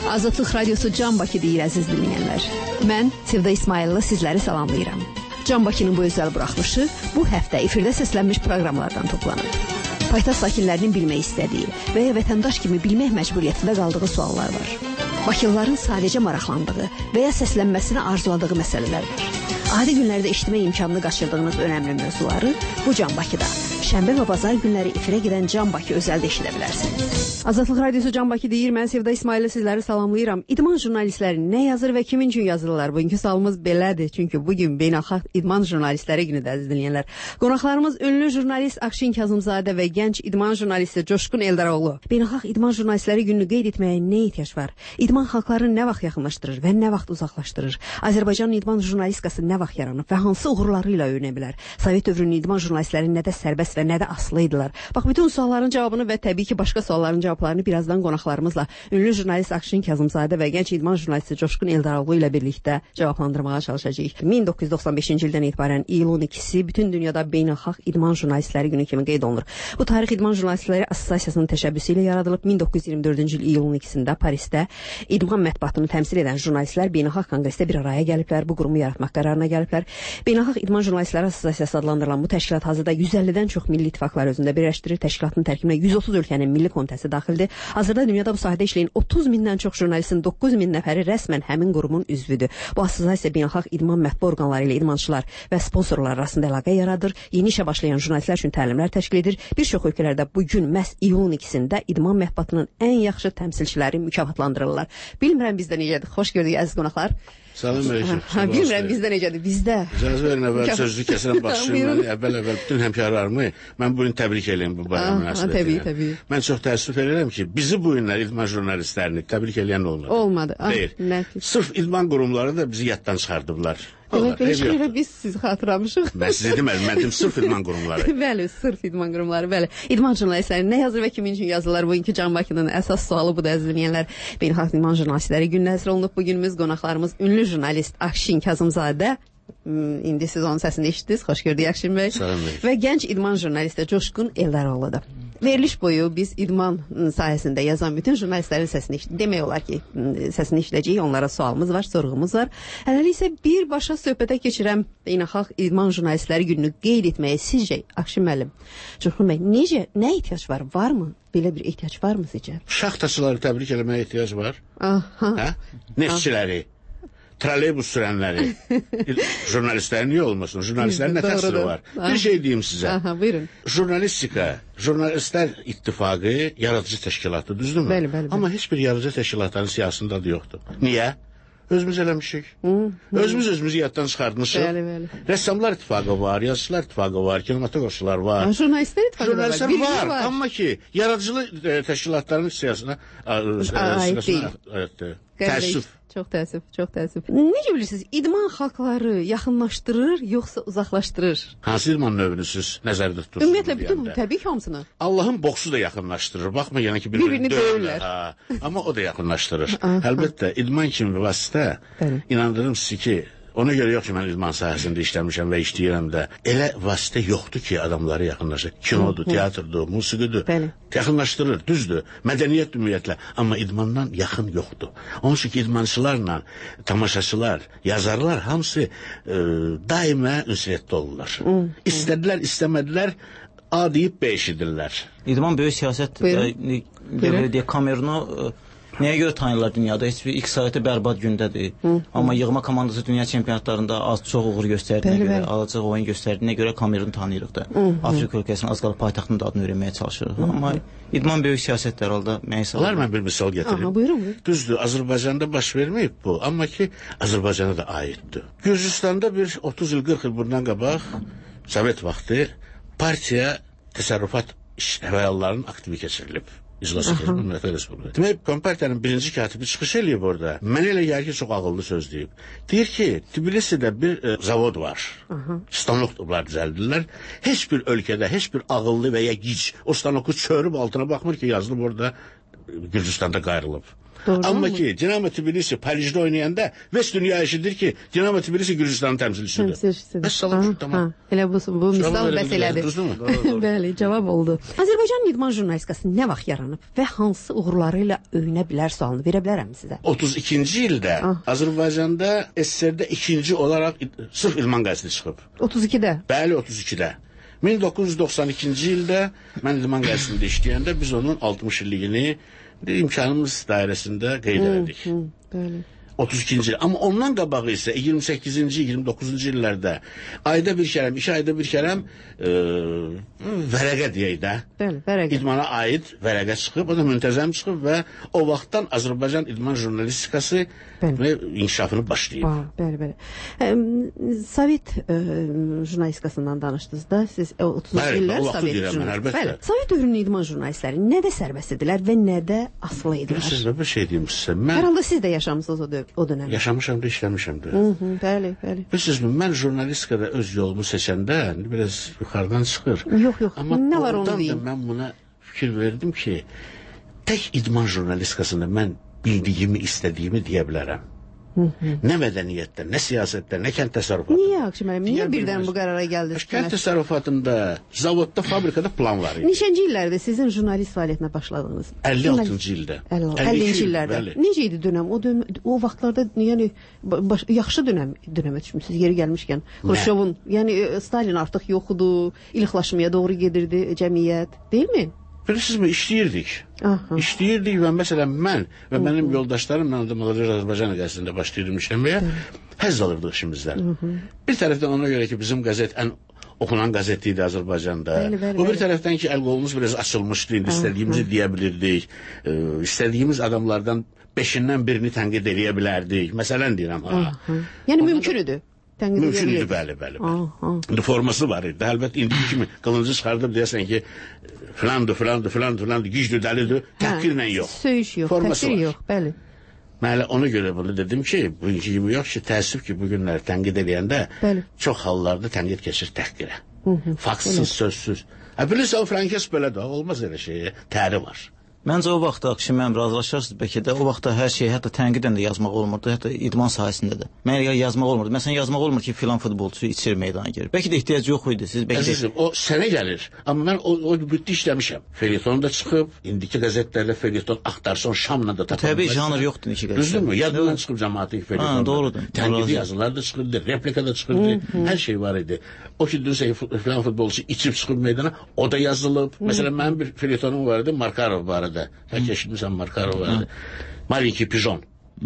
Azadlıq Radiosu Can Bakı deyir əziz dinləyənlər. Mən Sevda İsmailova sizləri salamlayıram. Can Bakının bu özəl buraxılışı bu həftə efirdə səslənmiş proqramlardan toplanıb. Paytaxt sakinlərinin bilmək istədiyi və ya vətəndaş kimi bilmək məcburiyyətində qaldığı suallar var. Bakılıların sadəcə maraqlandığı və ya səslənməsini arzuladığı məsələlər var. Adi günlərdə eşitmə imkanını qaçırdığınız önəmli mövzuları bu Can Bakıda şənbə və bazar günləri efirə gedən Can Bakı özəldə eşidə bilərsiniz. Azadlıq Radiosu Can Bakı deyir, mən Sevda İsmailova sizləri salamlayıram. İdman jurnalistləri nə yazır və kimin üçün yazırlar? Bugünkü sualımız belədir, çünki bugün beynəlxalq idman jurnalistləri günüdür, əziz dinləyənlər. Qonaqlarımız ünlü jurnalist Akşin Kazımzadə və gənc idman jurnalisti Coşqun Eldaroğlu. Beynəlxalq idman jurnalistləri gününü qeyd etməyə nə ehtiyac var? İdman xalqları nə vaxt yaxınlaşdırır və nə vaxt uzaqlaşdırır? Azərbaycanın idman jurnalistikası nə vaxt yaranıb və hansı uğurları ilə öyünə bilər? Sovet dövrünün idman jurnalistləri nədə sərbəst və nədə asılı idilər? Bax, bütün sualların cavabını və təbii ki, başqa sualların cavablarını birazdan qonaqlarımızla ünlü jurnalist Akşin Kazımzadə və gənc idman jurnalisti Coşqun Eldaroğlu ilə birlikdə cavablandırmağa çalışacağıq. 1995-ci ildən etibarən iyulun 2-si bütün dünyada beynəlxalq idman jurnalistləri günü kimi qeyd olunur. Bu tarix idman jurnalistləri Assosiasiyasının təşəbbüsü ilə yaradılıb. 1924-cü il iyulun 2-sində Parisdə idman mətbuatını təmsil edən jurnalistlər beynəlxalq konqresdə bir araya gəliblər, bu qurumu yaratmaq qərarına gəliblər. Beynəlxalq İdman Jurnalistləri Assosiasiyası adlandırılan bu təşkilat hazırda 150-dən çox milli ittifaqlar özündə birləşdirir. Təşkilatın tərkibinə 130 ölkənin milli komitəsi daxildir. Hazırda dünyada bu sahədə işləyən 30 mindən çox jurnalistin 9 min nəfəri rəsmən həmin qurumun üzvüdür. Bu assosiasiya beynəlxalq idman mətbu orqanları ilə idmançılar və sponsorlar arasında əlaqə yaradır. Yeni işə başlayan jurnalistlər üçün təlimlər təşkil edir. Bir çox ölkələrdə bu gün məhz iyulun 2-sində idman mətbuatının ən yaxşı təmsilçiləri mükafatlandırırlar. Bilmirəm bizdə necədir. Xoş gördük əziz qonaqlar. Salam əleykum. Bilmirəm bizdə necədir. Bizdə. İcazə verin əvvəl sözü kəsərəm başlayım. Əvvəl bütün həmkarlarımı mən bu gün təbrik edirəm bu bayram münasibətilə. Təbii. Mən çox təəssüf edirəm ki, bizi bu günlər idman jurnalistlərini təbrik edən olmadı. Olmadı. Deyil. Sırf idman qurumları da bizi yaddan çıxardıblar. Demək belə biz sizi xatırlamışıq. Mən sizə demədim, mən dedim sırf idman qurumları. Bəli, sırf idman qurumları, bəli. İdman jurnalistləri nə yazır və kimin üçün yazırlar? Bugünkü Can Bakının əsas sualı budur, əziz dinləyənlər. Beynəlxalq idman jurnalistləri günü nəzərə alınıb. Bu günümüz qonaqlarımız ünlü jurnalist Akşin Kazımzadə. İndi siz onun səsini eşitdiniz. Xoş gördük Akşin bəy. Və gənc idman jurnalisti Coşqun Eldaroğlu'dur. Veriliş boyu biz idman sahəsində yazan bütün jurnalistlərin səsini eşitdik. Demək olar ki, səsini eşidəcəyik. Onlara sualımız var, sorğumuz var. Hələlik isə birbaşa söhbətə keçirəm beynəlxalq idman jurnalistləri gününü qeyd etməyə. Sizcə, Akşin müəllim, Coşqun bəy, nə ehtiyac var? Varmı? Belə bir ehtiyac varmı sizcə? Şaxtaçıları təbrik etməyə ehtiyac var. Hə? Neftçiləri, trolleybus sürənləri, jurnalistlərin niyə olmasın? Jurnalistlərin nə təsiri var? Bir şey deyim sizə. Buyurun. Jurnalistika, Jurnalistlər İttifaqı yaradıcı təşkilatı, düzdürmü? Bəli. Amma heç bir yaradıcı təşkilatların siyasında da yoxdur. Niyə? Özümüz eləmişik. Özümüzü yaddan çıxartmışıq. Bəli. Rəssamlar İttifaqı var, yazıçılar İttifaqı var, kinematografçılar var. Jurnalistlər İttifaqı var. Amma ki, yaradıcı təşkilatların siyasına aid deyil. Təəssüf. Çox təəssüf. Necə bilirsiniz, idman xalqları yaxınlaşdırır, yoxsa uzaqlaşdırır? Hansı idman növünü siz nəzərdə tutursunuz? Ümumiyyətlə, bütün təbii ki, hamısını. Allahın boxu da yaxınlaşdırır. Baxma, yəni ki, bir-birini döyürlər. Amma o da yaxınlaşdırır. Əlbəttə, idman kimi vasitə, inandırım sizi ki, ona görə yox ki, mən idman sahəsində işləmişəm və işləyirəm də. Elə vasitə yoxdur ki, adamları yaxınlaşır. Kinodur, teatrdur, musiqidir. Yaxınlaşdırır, düzdür. Mədəniyyət ümumiyyətlə. Amma idmandan yaxın yoxdur. Onun üçün ki, idmançılarla tamaşaçılar, yazarlar hamısı daimə ünsiyyətdə olurlar. İstədilər, istəmədilər, A deyib B eşidirlər. İdman böyük siyasət, Kamerunu nəyə görə tanıyırlar dünyada? Heç bir iqtisadiyyatı bərbad gündədir. Amma yığma komandası dünya çempionatlarında az-çox uğur göstərdiyinə görə, alacaq oyun göstərdiyinə görə Kamerunu tanıyırıq da. Afrika ölkəsinin az qalıb paytaxtının da adını öyrənməyə çalışırıq. Amma idman böyük siyasətdir, halda mənə Olar mən bir misal gətirim. Buyurun. Düzdür, Azərbaycanda baş verməyib bu, amma ki, Azərbaycana da aiddir. Gürcüstanda bir 30 il, 40 il bundan qabaq, Sovet vaxtı partiya təsərrüfat fəallarının aktivi keçirilib. İclası Respublikası. Demək, Kompartiyanın birinci katibi çıxış eləyib orada. Mənə elə gəlir ki, çox ağıllı söz deyib. Deyir ki, Tbilisidə bir zavod var. Stanoklar düzəldirlər. Heç bir ölkədə, heç bir ağıllı və ya gic o stanoku çörüb altına baxmır ki, yazılıb orada Gürcüstanda qayrılıb. Doğru. Amma ki, Dinamo Tbilisi Parisdə oynayanda Vest dünya eşidir ki, Dinamo Tbilisi Gürcüstanın təmsilçisidir. Bəs salam, tamam. Elə bu misal bəs elədir. Bəli, cavab oldu. Azərbaycan idman jurnalistikası nə vaxt yaranıb və hansı uğurları ilə öyünə bilər sualını verə bilərəm sizə? 32-ci ildə Azərbaycanda SSR-də ikinci olaraq sırf İdman qəzeti çıxıb. 32-də? Bəli, 32-də. 1992-ci ildə mən İdman qəzetində işləyəndə biz onun 60 illiyini imkanımız dairəsində qeyd elədik. Bəli. 32-ci il. Amma ondan qabağı isə 28-ci, 29-cu illərdə ayda bir kərəm, 2 ayda bir kərəm vərəqə deyək də. Bəli, vərəqə. İdmana aid vərəqə çıxıb, o da müntəzəm çıxıb və o vaxtdan Azərbaycan idman jurnalistikası inkişafını başlayıb. Bəli. Sovet jurnalistikasından danışdınız da, siz 30 illər Sovet jurnalistikası. Bəli, Sovet dövrünün idman jurnalistləri nədə sərbəst idilər və nədə asılı idilər? Sizə bir şey deyim sizə. Hər halda siz də yaşamısınız o dönəm. Yaşamışam da, işləmişəm də. Bəli. Bilirsiniz, mən jurnalistikada öz yolumu seçəndə biraz yuxarıdan çıxır. Yox, nə var onu deyim? Mən buna fikir verdim ki, tək idman jurnalistikasında mən bildiyimi, istədiyimi deyə bilərəm. Nə mədəniyyətdə, nə siyasətdə, nə kənd təsərrüfatında. Niyə Akşin müəllim, niyə birdən bu qərara gəldiniz? Kənd təsərrüfatında, zavodda, fabrikada plan var idi. Neçənci illərdə sizin jurnalist fəaliyyətinə başladınız? 56-cı ildə. 50-ci illərdə. Necə idi dönəm? O vaxtlarda yəni yaxşı dönəmə düşmüsünüz yeri gəlmişkən. Xruşovun, yəni Stalin artıq yoxdur, ilxlaşmaya doğru gedirdi cəmiyyət, deyilmi? Bilirsizmi, işləyirdik və məsələn mən və mənim yoldaşlarımla Azərbaycan qəzetində başlayırdım işləməyə, həzz alırdıq işimizdən. Bir tərəfdən ona görə ki, bizim qəzet ən oxunan qəzet idi Azərbaycanda. O bir tərəfdən ki, əl qolumuz biraz açılmışdı, istədiyimizi deyə bilirdik, istədiyimiz adamlardan 5-dən birini tənqid edə bilərdik. Məsələn deyirəm. Yəni mümkün idi. Mümkün idi, bəli. İndi forması var idi. Əlbəttə, indi kimi qılıncı çıxardıb deyəsən ki, filandır, güclü, dəlidir, təhqirlə yox. Söyüş yox, təhqir yox, bəli. Mən ona görə bunu dedim ki, bugünkü kimi yox ki, təəssüf ki, bugünləri tənqid edəndə çox hallarda tənqid keçir təhqirə. Faktsız, sözsüz. Bilirsə, o Frankes belə də, olmaz elə şey, təri var. Məncə o vaxtda Akşin müəllim razılaşarsınız bəlkə də o vaxtda hər şey hətta tənqidlə də yazmaq olmurdu, hətta idman sahəsində də. Mənə yazmaq olmurdu. Məsələn yazmaq olmur ki, filan futbolçu içir meydana gəlir. Bəlkə də ehtiyac yox idi siz. Əzizim, o sənə gəlir. Amma mən o bütdə işləmişəm. Felyeton da çıxıb, indiki qəzetlərlə felyeton axtarsan Şamla da tapılır. Təbii janr yoxdur indiki qəzetlərdə. Düzdürmü? Yadından çıxıb cəmaatı felyetonda. Doğrudur. Tənqidi yazılar da çıxırdı, replika da çıxırdı. Hər şey var idi. O ki, deyirsə filan futbolçu içib çıxıb meydana, o da yazılıb. Məsələn, mənim bir felyetonum var idi Markarov barədə. Eşitmişəm Markarov vardı. Malinki Pijon.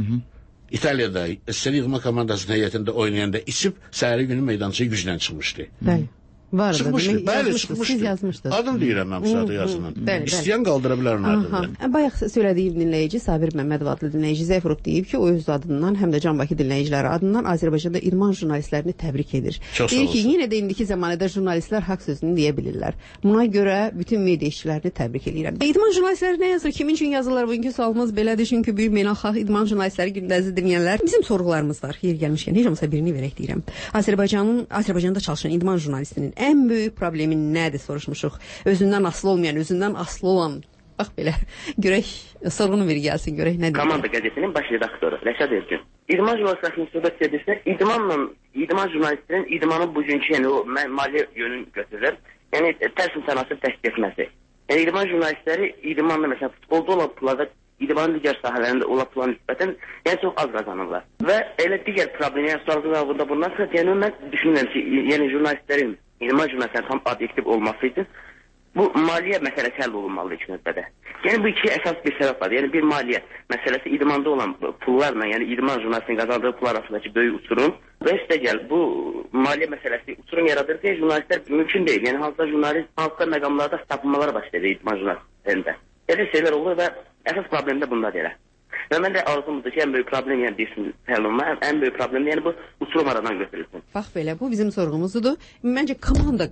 İtaliyada SSR yığma komandasının heyətində oynayanda içib səhəri günü meydançaya güclə çıxmışdı. Bəli. Var çıxmışdı. Bəli, çıxmışdı. Siz yazmışdınız. Adını deyirəm mən bu saata yazının. İstəyən qaldıra bilər onun adını. Bayaq söylədiyim dinləyici Sabir Məmmədov adlı dinləyici Zəfirov deyib ki, o öz adından həm də Can Bakı dinləyiciləri adından Azərbaycanda idman jurnalistlərini təbrik edir. Deyir ki, yenə də indiki zamanədə jurnalistlər haqq sözünü deyə bilirlər. Buna görə bütün media işçilərini təbrik edirəm. İdman jurnalistləri nə yazır? Kimin üçün yazırlar? Bugünkü sualımız belədir. Çünki böyük beynəlxalq idman jurnalistləri gündəzi dinləyənlər bizim sorğularımız var. Yer gəlmişkən heç olmasa birini verək deyirəm. Azərbaycanda çalışan idman jurnalistinin ən böyük problemi nədir soruşmuşuq. Özündən asılı olmayan, özündən asılı olan. Bax belə, görək, sorğunu bir gəlsin, görək nə deyir. Komanda qəzetinin baş redaktoru Rəşad Ergün. İdman jurnalistləri institutu sədrisi idman jurnalistinin idmanın bugünkü yəni o maliyyə yönünü götürür. Yəni tərs mütənasib təşkil etməsi. Yəni idman jurnalistləri idmanla məsələn futbolda olan pullarda idmanın digər sahələrində olan pula nisbətən yəni çox az qazanırlar. Və elə digər problem, yəni sualın cavabında bundan sonra yəni mən düşünürəm ki, yəni jurnalistlərin idman jurnalistlərin tam obyektiv olması üçün bu maliyyə məsələsi həll olunmalı ilk növbədə. Yəni bu iki əsas bir səbəb var. Yəni bir maliyyə məsələsi idmanda olan pullarla, yəni idman jurnalistinin qazandığı pul arasındakı böyük uçurum və üstə gəl bu maliyyə məsələsi uçurum yaradır ki, jurnalistlər mümkün deyil. Yəni hansısa məqamlarda tapınmalar başlayır idman jurnalistlərində. Elə şeylər olur və əsas problem də bundadır elə. Və mən də arzumuzdur ki, ən böyük problem yəni deyilsin, ən böyük problem yəni bu uçurum aradan götürülsün. Bax belə, bu bizim sorğumuzdur. Məncə komanda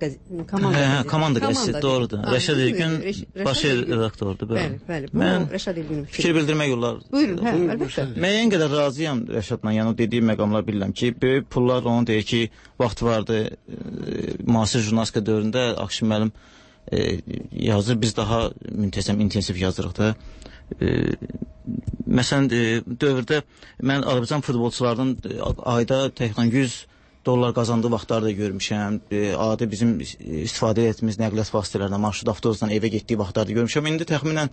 qəzeti, doğrudur. Rəşad Ergün baş redaktordur. Bəli. Mən Rəşad Ergünün fikir bildirmək olar. Buyurun, əlbəttə. Müəyyən qədər razıyam Rəşadla, yəni o dediyi məqamlar bilirəm ki, böyük pullar onu deyir ki, vaxt vardı müasir jurnalistika dövründə Akşin müəllim yazır, biz daha müntəzəm, intensiv yazırıq da. Məsələn, dövrdə mən Azərbaycan futbolçularının ayda təxminən $100 qazandığı vaxtları da görmüşəm. Adi bizim istifadə etdiyimiz nəqliyyat vasitələrindən, marşrut avtobusdan evə getdiyi vaxtları da görmüşəm. İndi təxminən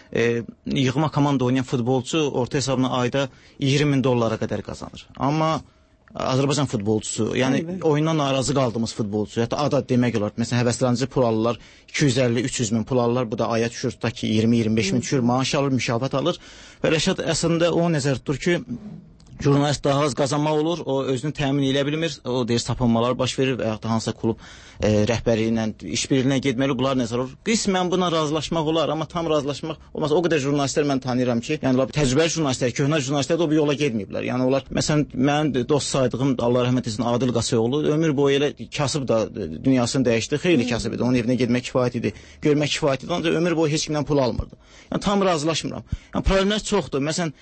yığma komanda oynayan futbolçu orta hesabla ayda $20,000 qədər qazanır. Amma Azərbaycan futbolçusu, yəni oyundan narazı qaldığımız futbolçu, hətta ada demək olar, məsələn, həvəsləndici pul alırlar, 250-300 min pul alırlar, bu da aya düşür, tutaq ki, 20-25 min düşür, maaş alır, mükafat alır və Rəşad əslində o nəzər tutur ki, jurnalist daha az qazanmaq olur, o özünü təmin edə bilmir, o deyir sapınmalar baş verir və yaxud da hansısa klub rəhbəri ilə, işbirliyinə getməli, bunlar nəzər olur. Qismən buna razılaşmaq olar, amma tam razılaşmaq olmaz. O qədər jurnalistlər mən tanıyıram ki, yəni təcrübəli jurnalistlər, köhnə jurnalistlər də o bir yola getməyiblər. Yəni onlar, məsələn, mənim dost saydığım, Allah rəhmət etsin, Adil Qasayoğlu ömür boyu elə kasıb da dünyasını dəyişdi, xeyli kasıb idi. Onun evinə getmək kifayət idi, görmək kifayət idi, ancaq ömür boyu heç kimdən pul almırdı. Yəni tam razılaşmıram. Yəni problemlər çoxdur. Məsələn,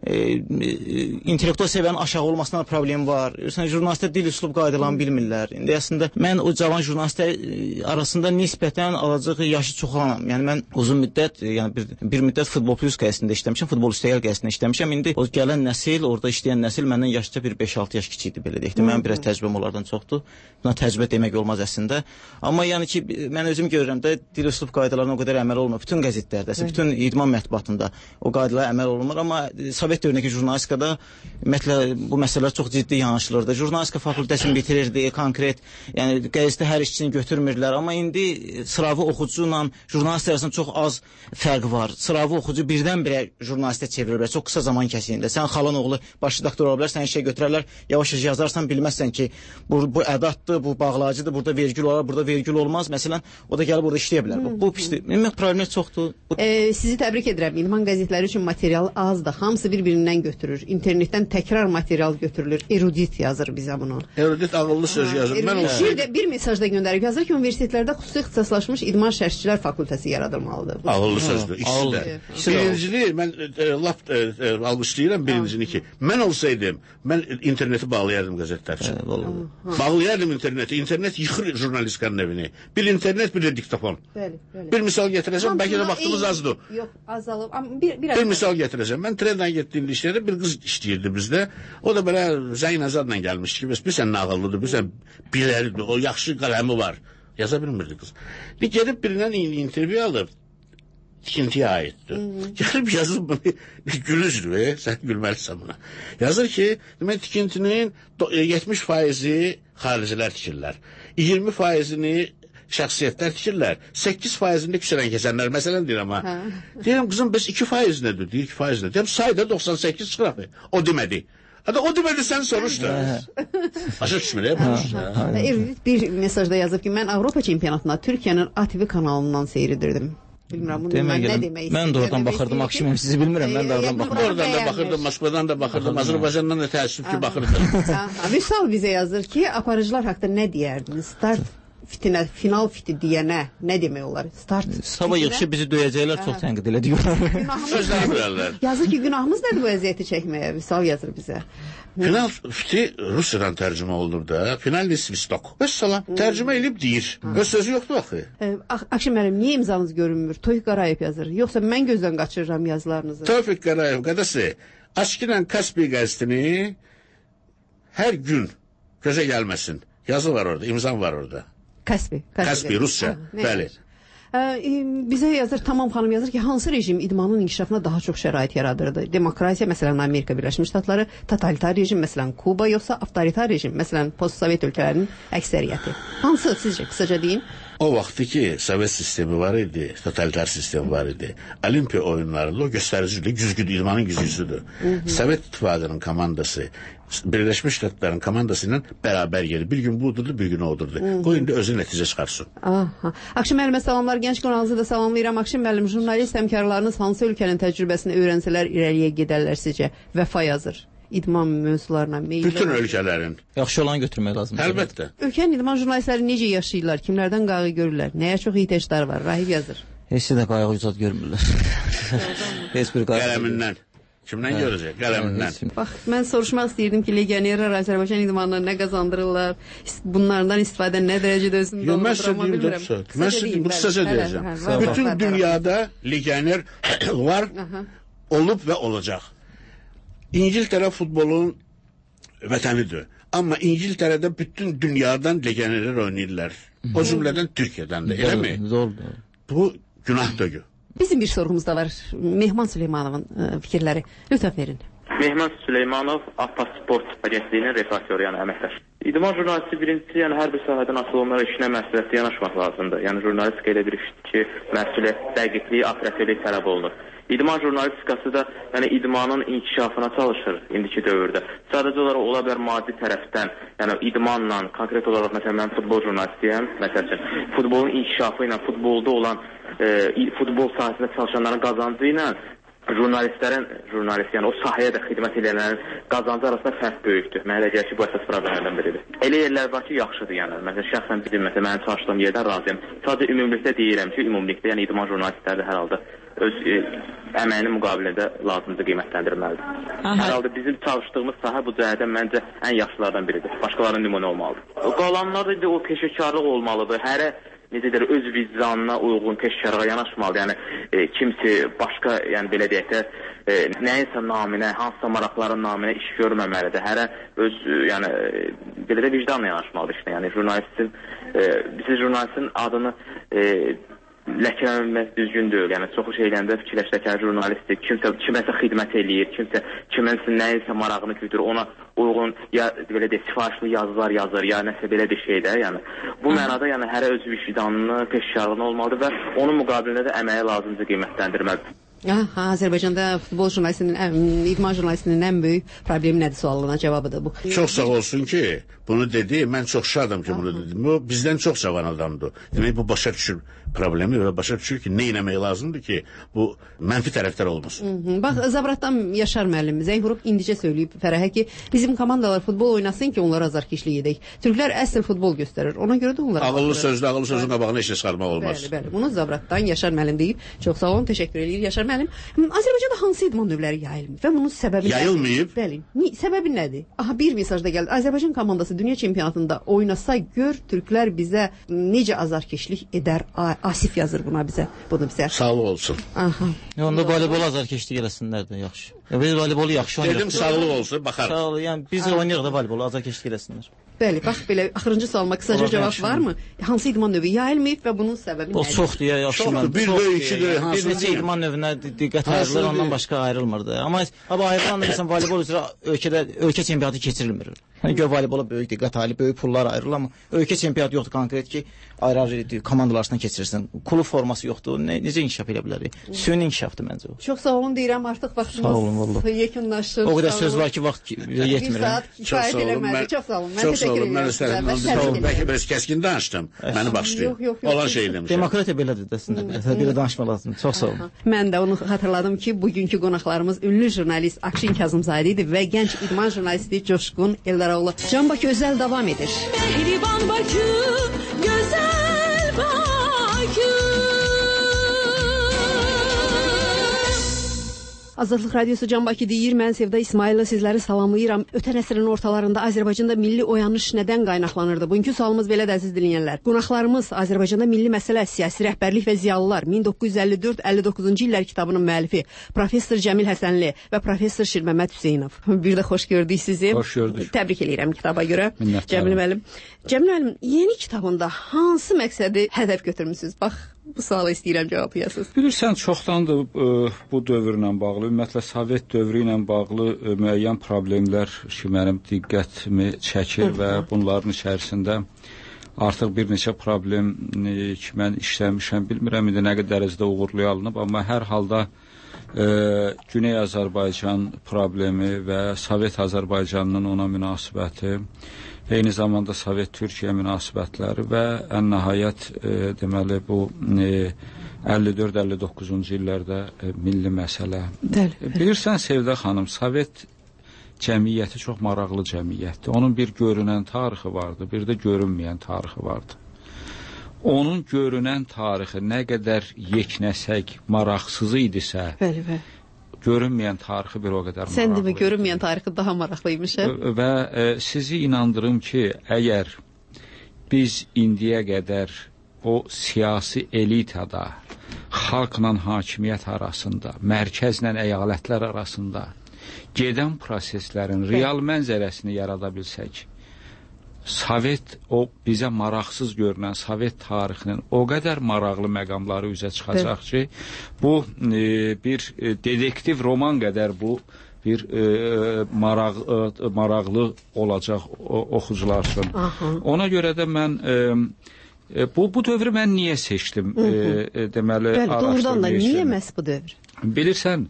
intellektual səviyyənin aşağı olmasına problem var. Jurnalistlər dil üslub qaydalarını bilmirlər. İndi əslində mən o cavan jurnalistlər arasında nisbətən alacağı yaşı çoxalanam. Yəni mən uzun müddət, yəni bir müddət Futbol Plus qəzetində işləmişəm, Futbol İstəgəl qəzetində işləmişəm. İndi o gələn nəsil, orada işləyən nəsil məndən yaşca bir 5-6 yaş kiçikdir belə deyək. Mənim biraz təcrübəm onlardan çoxdur. Buna təcrübə demək olmaz əslində. Amma yəni ki, mən özüm görürəm də dil üslub qaydalarına o qədər əməl olunmur. Bütün qəzetlərdə, bütün idman mətbuatında o qaydalara əməl olunmur, amma Sovet dövründəki jurnalistikada bu məsələlər çox ciddi yanaşılırdı. Jurnalistika fakültəsini bitirirdi, konkret, yəni qəzetdə hər işçini götürmürlər, amma indi sıravi oxucu ilə jurnalist arasında çox az fərq var. Sıravi oxucu birdən-birə jurnalistə çevrilir, çox qısa zaman kəsiyində. Sən xalan oğlu baş redaktor ola bilər, sən işə götürərlər, yavaş-yavaş yazarsan, bilməzsən ki, bu ədatdır, bu bağlacıdır, burada vergül olar, burada vergül olmaz. Məsələn, o da gəlib burada işləyə bilər. Bu pisdir. Ümumiyyətlə problemlər çoxdur. Sizi təbrik edirəm. İdman qəzetləri üçün material azdır. Hamısı bir-birindən götürür. İnternetdən təkrar material götürülür. Erudit yazır bizə bunu. Erudit ağıllı söz yazır. Bir mesajda göndərib yazır ki, universitetlərdə xüsusi ixtisaslaşmış idman şərhçilər fakültəsi yaradılmalıdır. Ağıllı sözdür. İkisi də. Birincini mən lap almışlayıram birincini ki, mən olsaydım, mən interneti bağlayardım qəzetlər üçün. Bağlayardım interneti. İnternet yıxır jurnalistikanın evini. Bir internet, bir də diktafon. Bir misal gətirəcəm, bəlkə də vaxtımız azdır. Yox, azalıb. Bir misal gətirəcəm. Mən trenlə getdiyimdə işləyirdim, bir qız işləyirdi bizdə. O da belə zəng nəzarla gəlmişdi ki, bilsən nə ağıllıdır, bilsən biləridir, o yaxşı qələmi var. Yaza bilmirdi qız. Gedib birindən intervyu alıb, tikintiyə aiddir. Gəlib yazıb bunu, gülüzdür, sən gülməlisən buna. Yazır ki, demək tikintinin 70%-i xaricilər tikirlər, 20%-ni şəxsiyyətlər tikirlər, 8%-ində küçədən keçənlər, məsələn deyirəm ha. Deyirəm, qızım, bəs 2% nədir? Deyir, 2% nədir? Deyirəm, sayda 98 çıxıraq. O demədi. Hatta o demədi, sən soruş da. Başa düşmür, bir mesajda yazıb ki, mən Avropa çempionatına Türkiyənin ATV kanalından seyredirdim. Bilmirəm, bunu mən nə demək istəyirəm. Mən də oradan baxırdım, akşam sizi bilmirəm, mən də oradan baxırdım. Oradan da baxırdım, Moskvadan da baxırdım, Azərbaycandan da təəssüf ki, baxırdım. Vüsal bizə yazır ki, aparıcılar haqqında nə deyərdiniz? Final fiti deyənə nə demək olar? Sabah yığışıb bizi döyəcəklər, çox tənqid elədik. Sözlər bilərlər. Yazır ki, günahımız nədir bu əziyyəti çəkməyə? Vüsal yazır bizə. Final fiti Rusiyadan tərcümə olunur da. Finalli svistok. Vəssalam. Tərcümə edib deyir. Öz sözü yoxdur axı. Akşam müəllim, niyə imzanız görünmür? Tofiq Qarayev yazır. Yoxsa mən gözdən qaçırıram yazılarınızı. Tofiq Qarayev qadası Aşkilə Kaspi qəzetini hər gün gözə gəlməsin. Yazı var orada, imzam var orada. Kaspi, Rusça, bəli. Bizə yazır, Tamam xanım yazır ki, hansı rejim idmanın inkişafına daha çox şərait yaradırdı? Demokrasiya, məsələn, Amerika Birləşmiş Ştatları, totalitar rejim, məsələn, Kuba, yoxsa avtoritar rejim, məsələn, post-sovet ölkələrinin əksəriyyəti. Hansı, sizcə, qısaca deyin? O vaxtı ki, Sovet sistemi var idi, totalitar sistemi var idi. Olimpiya oyunlarında o göstəricidir, güzgüdür, idmanın güzgüsüdür. Sovet İttifaqının komandası Birləşmiş Ştatların komandası ilə bərabər yeri. Bir gün bu udurdu, bir gün o udurdu. Qoy indi özü nəticə çıxarsın. Akşam müəllimə salamlar, gənc qonağınızı da salamlayıram. Akşam müəllim, jurnalist həmkarlarınız hansı ölkənin təcrübəsini öyrənsələr irəliyə gedərlər sizcə? Vəfa yazır. İdman mövzularına meyilli. Bütün ölkələrin. Yaxşı olanı götürmək lazımdır. Əlbəttə. Ölkənin idman jurnalistləri necə yaşayırlar? Kimlərdən qayğı görürlər? Nəyə çox ehtiyacları var? Rahib yazır. Heç də qayğı ucad görmürlər. Heç bir qayğı. Qələmindən. Kimdən görəcək? Qələmindən. Bax, mən soruşmaq istəyirdim ki, legionerlər Azərbaycan idmanlarına nə qazandırırlar? Bunlardan istifadə nə dərəcədə özündə olur? Mən bu qısaca deyəcəm. Bütün dünyada legioner var, olub və olacaq. İngiltərə futbolun vətənidir. Amma İngiltərədə bütün dünyadan legionerlər oynayırlar. O cümlədən Türkiyədən də, eləmi? Doğru. Bu günahdır. Bizim bir sorumuz da var. Mehman Süleymanovun fikirləri. Lütfen verin. Mehman Süleymanov Atlas Sport Agentliyinin redaktörü, yəni əməkdaş. İdman jurnalisti birincisi, yəni hər bir sahədən asılı olmaları işinə məsuliyyətli yanaşmaq lazımdır. Yəni jurnalistika elə bir işdir ki, məsuliyyət, dəqiqlik, akkuratlik tələb olunur. İdman jurnalistikası da yəni idmanın inkişafına çalışır indiki dövrdə. Sadəcə olaraq ola bilər maddi tərəfdən, yəni idmanla, konkret olaraq məsələn mən futbol jurnalistiyəm, məsələn, futbolun inkişafı ilə, futbolda olan futbol sahəsində çalışanların qazancı ilə jurnalist, yəni o sahəyə də xidmət edənlərin qazancı arasında fərq böyükdür. Mənə elə gəlir ki, bu əsas problemlərdən biridir. Elə yerlər var ki, yaxşıdır, yəni. Məsələn, şəxsən bizim, mənim çalışdığım yerdən razıyam. Sadəcə ümumilikdə deyirəm ki, ümumilikdə, yəni idman jurnalistləri də hər halda öz əməyinin müqabilində lazımca qiymətləndirilməlidir. Hər halda bizim çalışdığımız sahə bu cəhətdən məncə ən yaxşılardan biridir. Başqalarının nümunə olmalıdır. Qalanlar da o peşəkarlıq olmalıdır. Hərə necə deyir, öz vicdanına uyğun peşəkarlığa yanaşmalı. Yəni kimsə başqa, yəni belə deyək də, nəyinsə naminə, hansısa maraqların naminə iş görməməlidir. Hərə öz, yəni belə də vicdanla yanaşmalıdır işinə. Yəni jurnalistin adını ləkələmək düzgün deyil. Yəni çoxu şeyləndə fikirləşdirək ki, jurnalistdir, kiməsə xidmət eləyir, kiməsə nəyinsə marağını güdür, ona uyğun ya belə deyək, sifarişli yazılar yazır, ya nəsə belə bir şeydə. Yəni bu mənada yəni hərə öz vicdanını, peşəkarlığını olmalıdır və onun müqabilində də əməyi lazımca qiymətləndirməlidir. Azərbaycanda futbol jurnalistinin, idman jurnalistinin ən böyük problemi nədir sualına cavabıdır bu. Çox sağ olsun ki, bunu dedi. Mən çox şadım ki, bunu dedim. Bu bizdən çox cavan adamdır. Demək bu başa düşür problemi və başa düşür ki, nə etmək lazımdır ki, bu mənfi tərəflər olmasın. Bax, Zabratdan Yaşar müəllim zəng vurub indicə söyləyib Fərəhə ki, bizim komandalar futbol oynasın ki, onlara azarkeşlik edək. Türklər əsl futbol göstərir. Ona görə də onlara ağıllı sözün qabağına heç nə çıxarmaq olmaz. Bəli. Bunu Zabratdan Yaşar müəllim deyib. Çox sağ olun, təşəkkür edir Yaşar müəllim. Azərbaycanda hansı idman növləri yayılmır və bunun səbəbi yayılmayıb? Bəli. Səbəbi nədir? Bir mesajda gəldi. Azərbaycan komandası dünya çempionatında oynasa gör türklər bizə necə azarkeşlik edər. Asif yazır bunu bizə. Sağlıq olsun. Onda voleybol azarkeşlik eləsinlər də yaxşı. Biz voleybolu yaxşı oynayırıq. Dedim sağlıq olsun, baxarıq. Sağ ol, yəni biz oynayırıq da voleybolu azarkeşlik eləsinlər. Bəli, bax belə axırıncı sualıma qısaca cavab varmı? Hansı idman növü yayılmayıb və bunun səbəbi nədir? O çoxdur ya, yaxşı. Bir və ikidir. Bir neçə idman növünə diqqət ayrılır, ondan başqa ayrılmırdı. Amma ayrılan da məsələn voleybol üzrə ölkə çempionatı keçirilmir. Gör voleybola böyük diqqət ayrılır, böyük pullar ayrılır, amma ölkə çempionatı yoxdur konkret ki, ayrı-ayrı komandalarından keçirirsən. Klub forması yoxdur. Necə inkişaf edə bilərik? Süni inkişafdır məncə o. Çox sağ olun deyirəm, artıq vaxtımız yekunlaşır. O qədər söz var ki, vaxt yetmir. Bir saat kifayət eləmədi. Çox sağ olun. Çox sağ olun. Mən istəyirəm. Bəlkə biraz kəskin danışdım. Məni başlayın. Olan şey demişəm. Demokratiya belədir dəsində. Belə danışmaq lazımdır. Çox sağ olun. Mən də onu xatırladım ki, bugünkü qonaqlarımız ünlü jurnalist Akşin Kazımzadə idi və gənc idman jurnalisti Coşqun Eldaroğlu. Can Bakı özəl davam edir. Mehriban Bakı, gözəl Bakı. Azadlıq Radiosu Can Bakı deyir, mən Sevda İsmailova sizləri salamlayıram. Ötən əsrin ortalarında Azərbaycanda milli oyanış nədən qaynaqlanırdı? Bugünkü sualımız belədir, əziz dinləyənlər. Qonaqlarımız Azərbaycanda milli məsələ, siyasi rəhbərlik və ziyalılar 1954-59-cu illər kitabının müəllifi Professor Cəmil Həsənli və Professor Şirməmməd Hüseynov. Bir də xoş gördük sizi. Xoş gördük. Təbrik edirəm kitaba görə. Cəmil müəllim. Cəmil müəllim, yeni kitabında hansı məqsədi hədəf götürmüsünüz? Bax, bu suala istəyirəm cavablayasınız. Bilirsən, çoxdandır bu dövrlə bağlı, ümumiyyətlə Sovet dövrü ilə bağlı müəyyən problemlər ki, mənim diqqətimi çəkir və bunların içərisində artıq bir neçə problem ki, mən işləmişəm, bilmirəm indi nə qədər dərəcədə uğurluya alınıb, amma hər halda Güney Azərbaycan problemi və Sovet Azərbaycanının ona münasibəti, eyni zamanda Sovet-Türkiyə münasibətləri və ən nəhayət deməli bu 54-59-cu illərdə milli məsələ. Bilirsən Sevda xanım, Sovet cəmiyyəti çox maraqlı cəmiyyətdir. Onun bir görünən tarixi vardı, bir də görünməyən tarixi vardı. Onun görünən tarixi nə qədər yeknəsək, maraqsız idisə, görünməyən tarixi bir o qədər maraqlı. Sən demə, görünməyən tarixi daha maraqlıymış, hə? Və sizi inandırım ki, əgər biz indiyə qədər o siyasi elitada, xalqla hakimiyyət arasında, mərkəzlə əyalətlər arasında gedən proseslərin real mənzərəsini yarada bilsək, Sovet, o bizə maraqsız görünən Sovet tarixinin o qədər maraqlı məqamları üzə çıxacaq ki, bu bir dedektiv roman qədər bu bir maraqlı olacaq oxucular üçün. Ona görə də mən bu dövrü mən niyə seçdim? Deməli, doğrudan da niyə məhz bu dövr? Bilirsən,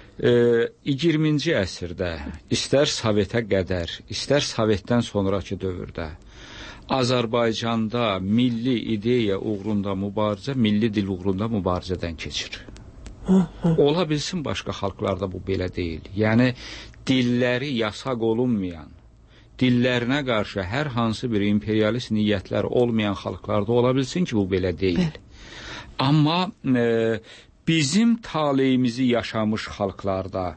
20-ci əsrdə istər Sovetə qədər, istər Sovetdən sonraki dövrdə Azərbaycanda milli ideya uğrunda mübarizə, milli dil uğrunda mübarizədən keçir. Ola bilsin başqa xalqlarda bu belə deyil. Yəni, dilləri yasaq olunmayan, dillərinə qarşı hər hansı bir imperialist niyyətlər olmayan xalqlarda ola bilsin ki, bu belə deyil. Amma bizim taleyimizi yaşamış xalqlarda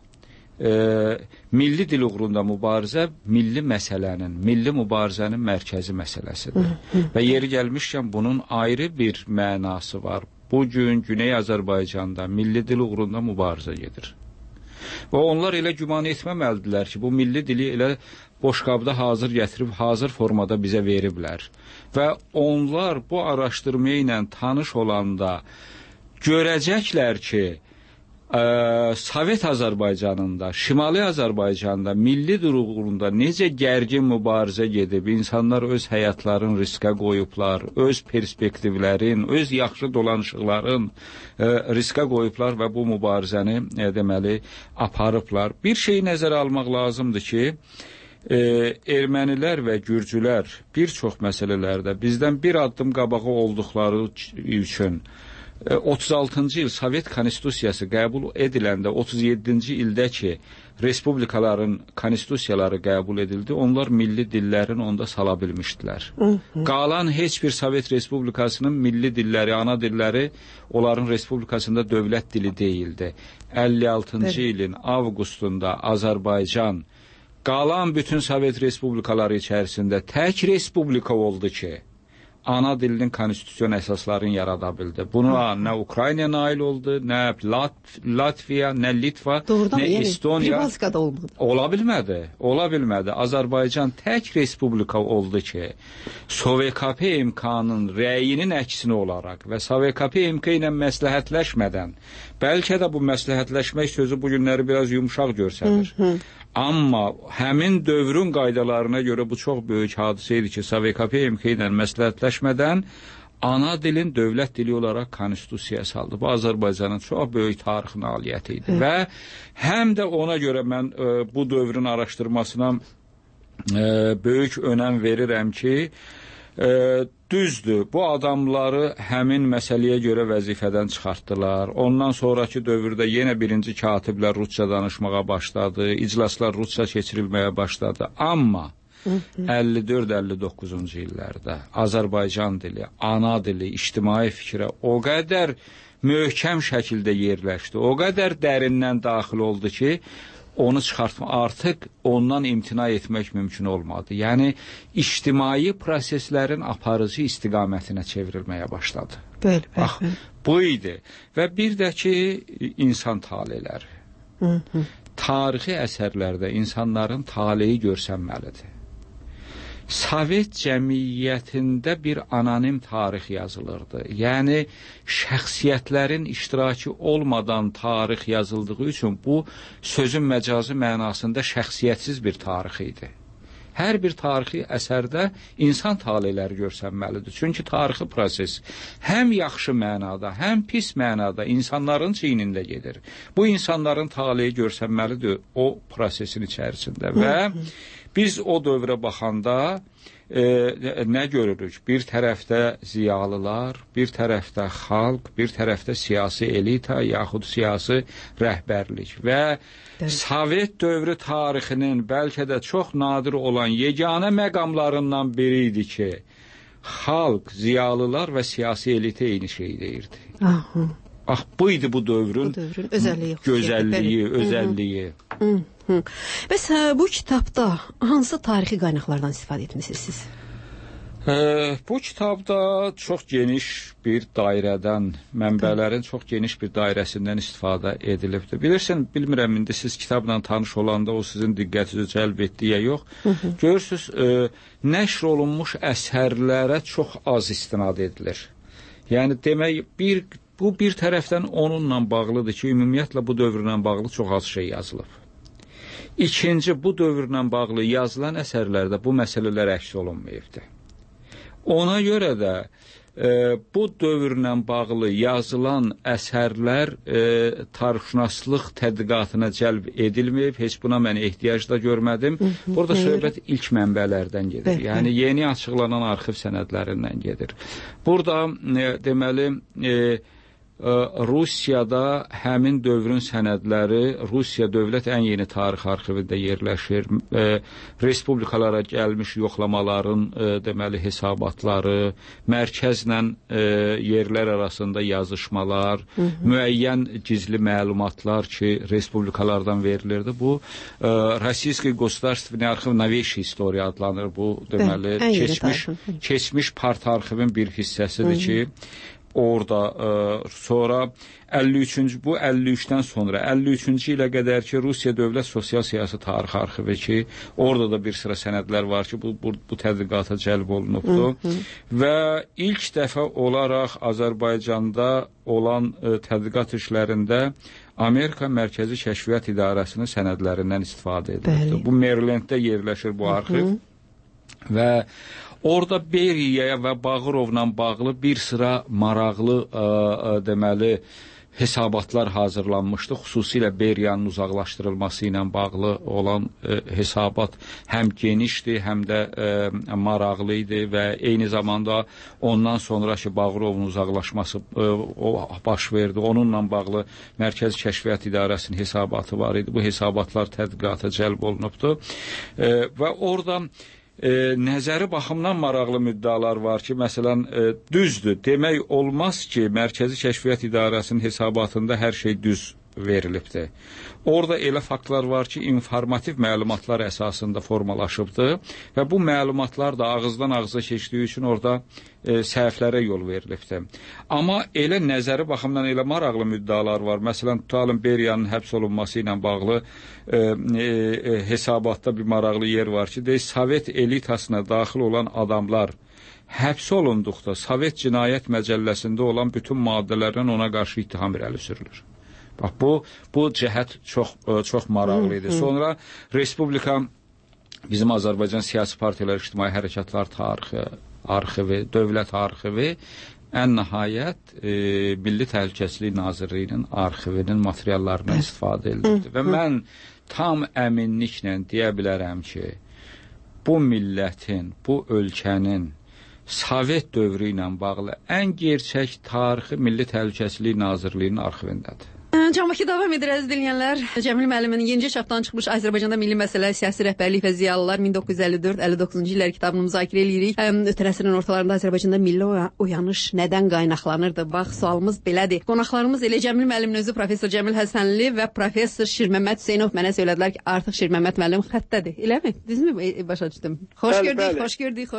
milli dil uğrunda mübarizə milli məsələnin, milli mübarizənin mərkəzi məsələsidir. Və yeri gəlmişkən bunun ayrı bir mənası var. Bugün Güney Azərbaycanda milli dil uğrunda mübarizə gedir. Və onlar elə güman etməməlidirlər ki, bu milli dili elə boşqabda hazır gətirib, hazır formada bizə veriblər. Və onlar bu araşdırma ilə tanış olanda görəcəklər ki, Sovet Azərbaycanında, Şimali Azərbaycanda milli dil uğrunda necə gərgin mübarizə gedib, insanlar öz həyatlarını riskə qoyublar, öz perspektivlərin, öz yaxşı dolanışıqların riskə qoyublar və bu mübarizəni deməli aparıblar. Bir şey nəzərə almaq lazımdır ki, ermənilər və gürcülər bir çox məsələlərdə bizdən bir addım qabağı olduqları üçün 36-cı il Sovet Konstitusiyası qəbul ediləndə 37-ci ildə ki, respublikaların konstitusiyaları qəbul edildi, onlar milli dillərini onda sala bilmişdilər. Qalan heç bir Sovet Respublikasının milli dilləri, ana dilləri onların respublikasında dövlət dili deyildi. 56-cı ilin avqustunda Azərbaycan qalan bütün Sovet Respublikaları içərisində tək respublika oldu ki, ana dilinin konstitusyon əsaslarını yarada bildi. Buna nə Ukrayna nail oldu, nə Latviya, nə Litva, nə Estoniya. Ola bilmədi. Azərbaycan tək respublika oldu ki, SOVKP MK-nın rəyinin əksini olaraq və SOVKP MK ilə məsləhətləşmədən, bəlkə də bu məsləhətləşmək sözü bugünləri biraz yumuşaq görsənir. Amma həmin dövrün qaydalarına görə bu çox böyük hadisə idi ki, SOVKP MK ilə məsləhətləşmədən ana dilin dövlət dili olaraq konstitusiyaya saldı. Bu Azərbaycanın çox böyük tarixi nailiyyəti idi. Və həm də ona görə mən bu dövrün araşdırmasına böyük önəm verirəm ki, düzdür, bu adamları həmin məsələyə görə vəzifədən çıxartdılar. Ondan sonraki dövrdə yenə birinci katiblər Rusça danışmağa başladı, iclaslar Rusça keçirilməyə başladı. Amma 54-59-cu illərdə Azərbaycan dili, ana dili, ictimai fikrə o qədər möhkəm şəkildə yerləşdi, o qədər dərindən daxil oldu ki, onu çıxartma, artıq ondan imtina etmək mümkün olmadı. Yəni, ictimai proseslərin aparıcı istiqamətinə çevrilməyə başladı. Bax, bu idi. Və bir də ki, insan taleləri. Tarixi əsərlərdə insanların taleyi görsənməlidir. Sovet cəmiyyətində bir anonim tarix yazılırdı. Yəni, şəxsiyyətlərin iştirakı olmadan tarix yazıldığı üçün bu sözün məcazi mənasında şəxsiyyətsiz bir tarix idi. Hər bir tarixi əsərdə insan taleləri görsənməlidir. Çünki tarixi proses həm yaxşı mənada, həm pis mənada insanların çiynində gedir. Bu insanların taleyi görsənməlidir o prosesin içərisində və biz o dövrə baxanda nə görürük? Bir tərəfdə ziyalılar, bir tərəfdə xalq, bir tərəfdə siyasi elita, yaxud siyasi rəhbərlik və Sovet dövrü tarixinin bəlkə də çox nadir olan yeganə məqamlarından biri idi ki, xalq, ziyalılar və siyasi elita eyni şey deyirdi. bu idi bu dövrün gözəlliyi, özəlliyi. Bəs bu kitabda hansı tarixi qaynaqlardan istifadə etmisiniz siz? Bu kitabda çox geniş bir dairədən, mənbələrin çox geniş bir dairəsindən istifadə edilibdir. Bilmirəm, indi siz kitabla tanış olanda o sizin diqqətinizi cəlb etdi ya yox. Görürsünüz, nəşr olunmuş əsərlərə çox az istinad edilir. Yəni, demək, bu bir tərəfdən onunla bağlıdır ki, ümumiyyətlə bu dövrlə bağlı çox az şey yazılıb. İkinci, bu dövrlə bağlı yazılan əsərlərdə bu məsələlər əks olunmayıbdır. Ona görə də bu dövrlə bağlı yazılan əsərlər tarixşünaslıq tədqiqatına cəlb edilməyib, heç buna mən ehtiyac da görmədim. Burada söhbət ilk mənbələrdən gedir. Yəni, yeni açıqlanan arxiv sənədlərindən gedir. Burada, deməli, Rusiyada həmin dövrün sənədləri Rusiya Dövlət Ən Yeni Tarix Arxivində yerləşir. Respublikalara gəlmiş yoxlamaların deməli hesabatları, mərkəzlə yerlər arasında yazışmalar, müəyyən gizli məlumatlar ki, respublikalardan verilirdi. Bu Российский государственный архив новейшей истории adlanır. Bu deməli keçmiş part arxivin bir hissəsidir ki, orada sonra 53-dən sonra 53-cü ilə qədər ki, Rusiya Dövlət Sosial Siyasi Tarix Arxivi ki, orada da bir sıra sənədlər var ki, bu tədqiqata cəlb olunubdur. Və ilk dəfə olaraq Azərbaycanda olan tədqiqat işlərində Amerika Mərkəzi Kəşfiyyat İdarəsinin sənədlərindən istifadə edilir. Bu Marylanddə yerləşir bu arxiv və orada Beriyaya və Bağırovla bağlı bir sıra maraqlı deməli hesabatlar hazırlanmışdı. Xüsusilə Beriyanın uzaqlaşdırılması ilə bağlı olan hesabat həm genişdir, həm də maraqlı idi və eyni zamanda ondan sonraki Bağırovun uzaqlaşması baş verdi. Onunla bağlı Mərkəzi Kəşfiyyat İdarəsinin hesabatı var idi. Bu hesabatlar tədqiqata cəlb olunubdu və orada nəzəri baxımdan maraqlı müddəalar var ki, məsələn, düzdür, demək olmaz ki, Mərkəzi Kəşfiyyat İdarəsinin hesabatında hər şey düz verilibdir. Orada elə faktlar var ki, informativ məlumatlar əsasında formalaşıbdır və bu məlumatlar da ağızdan ağıza keçdiyi üçün orada səhvlərə yol verilibdir. Amma elə nəzəri baxımdan elə maraqlı müddəalar var. Məsələn, tutalım Beriyanın həbs olunması ilə bağlı hesabatda bir maraqlı yer var ki, Sovet elitasına daxil olan adamlar həbs olunduqda Sovet Cinayət Məcəlləsində olan bütün maddələrlə ona qarşı ittiham irəli sürülür. Bax, bu cəhət çox maraqlı idi. Sonra Respublika, bizim Azərbaycan Siyasi Partiyalar İctimai Hərəkatlar Tarixi Arxivi, Dövlət Arxivi, ən nəhayət Milli Təhlükəsizlik Nazirliyinin arxivinin materiallarından istifadə edildi. Və mən tam əminliklə deyə bilərəm ki, bu millətin, bu ölkənin Sovet dövrü ilə bağlı ən gerçək tarixi Milli Təhlükəsizlik Nazirliyinin arxivindədir. Can Bakı davam edir əziz dinləyənlər. Cəmil müəllimin yenicə çapdan çıxmış Azərbaycanda Milli Məsələlər, Siyasi Rəhbərlik və Ziyalılar 1954-59-cu illər kitabını müzakirə edirik. Ötən əsrin ortalarında Azərbaycanda milli oyanış nədən qaynaqlanırdı? Bax, sualımız belədir. Qonaqlarımız elə Cəmil müəllimin özü Professor Cəmil Həsənli və Professor Şirməmməd Hüseynov mənə söylədilər ki, artıq Şirməmməd müəllim xəttədir. Eləmi? Düzmü başa düşdüm? Xoş gördük.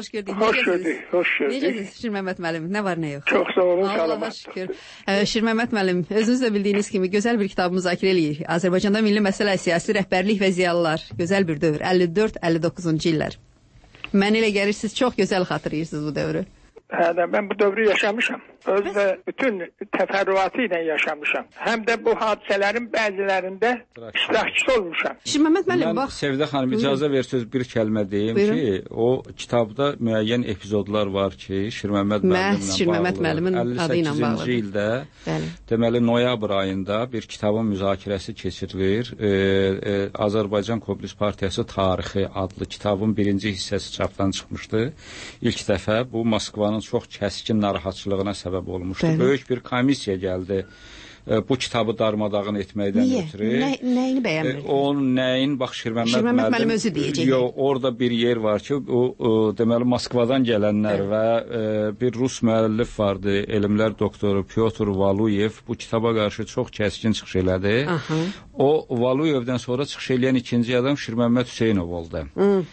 Necəsiz Şirməmməd müəllim? Nə var, nə yox? Çox sağ olun, Allah'a şükür. Şirməmməd müəllim, özünüz də bildiyiniz kimi gözəl bir kitabı müzakirə edirik. Azərbaycanda Milli Məsələlər, Siyasi Rəhbərlik və Ziyalılar. Gözəl bir dövr. 54-59-cu illər. Mən elə gəlir, siz çox gözəl xatırlayırsınız bu dövrü. Hə, mən bu dövrü yaşamışam. Öz və bütün təfərrüatı ilə yaşamışam. Həm də bu hadisələrin bəzilərində iştirakçı olmuşam. Şirməmməd müəllim, bax. Sevdə xanım, icazə verirsiniz bir kəlmə deyim ki, o kitabda müəyyən epizodlar var ki, Şirməmməd müəllimin adı ilə bağlı. 58-ci ildə, deməli, noyabr ayında bir kitabın müzakirəsi keçirilir. Azərbaycan Komünist Partiyası Tarixi adlı kitabın birinci hissəsi çapdan çıxmışdı. İlk dəfə bu Moskvanın çox kəskin narahatçılığına səbəb olmuşdu. Böyük bir komissiya gəldi bu kitabı darmadağın etməkdən ötürü. Nəyini bəyənmir? Onun nəyin, bax Şirməmməd müəllim özü deyəcək. Yox, orada bir yer var ki, deməli Moskvadan gələnlər və bir rus müəllif vardı, elmlər doktoru Pyotr Valuyev bu kitaba qarşı çox kəskin çıxış elədi. O Valuyevdən sonra çıxış eləyən ikinci adam Şirməmməd Hüseynov oldu.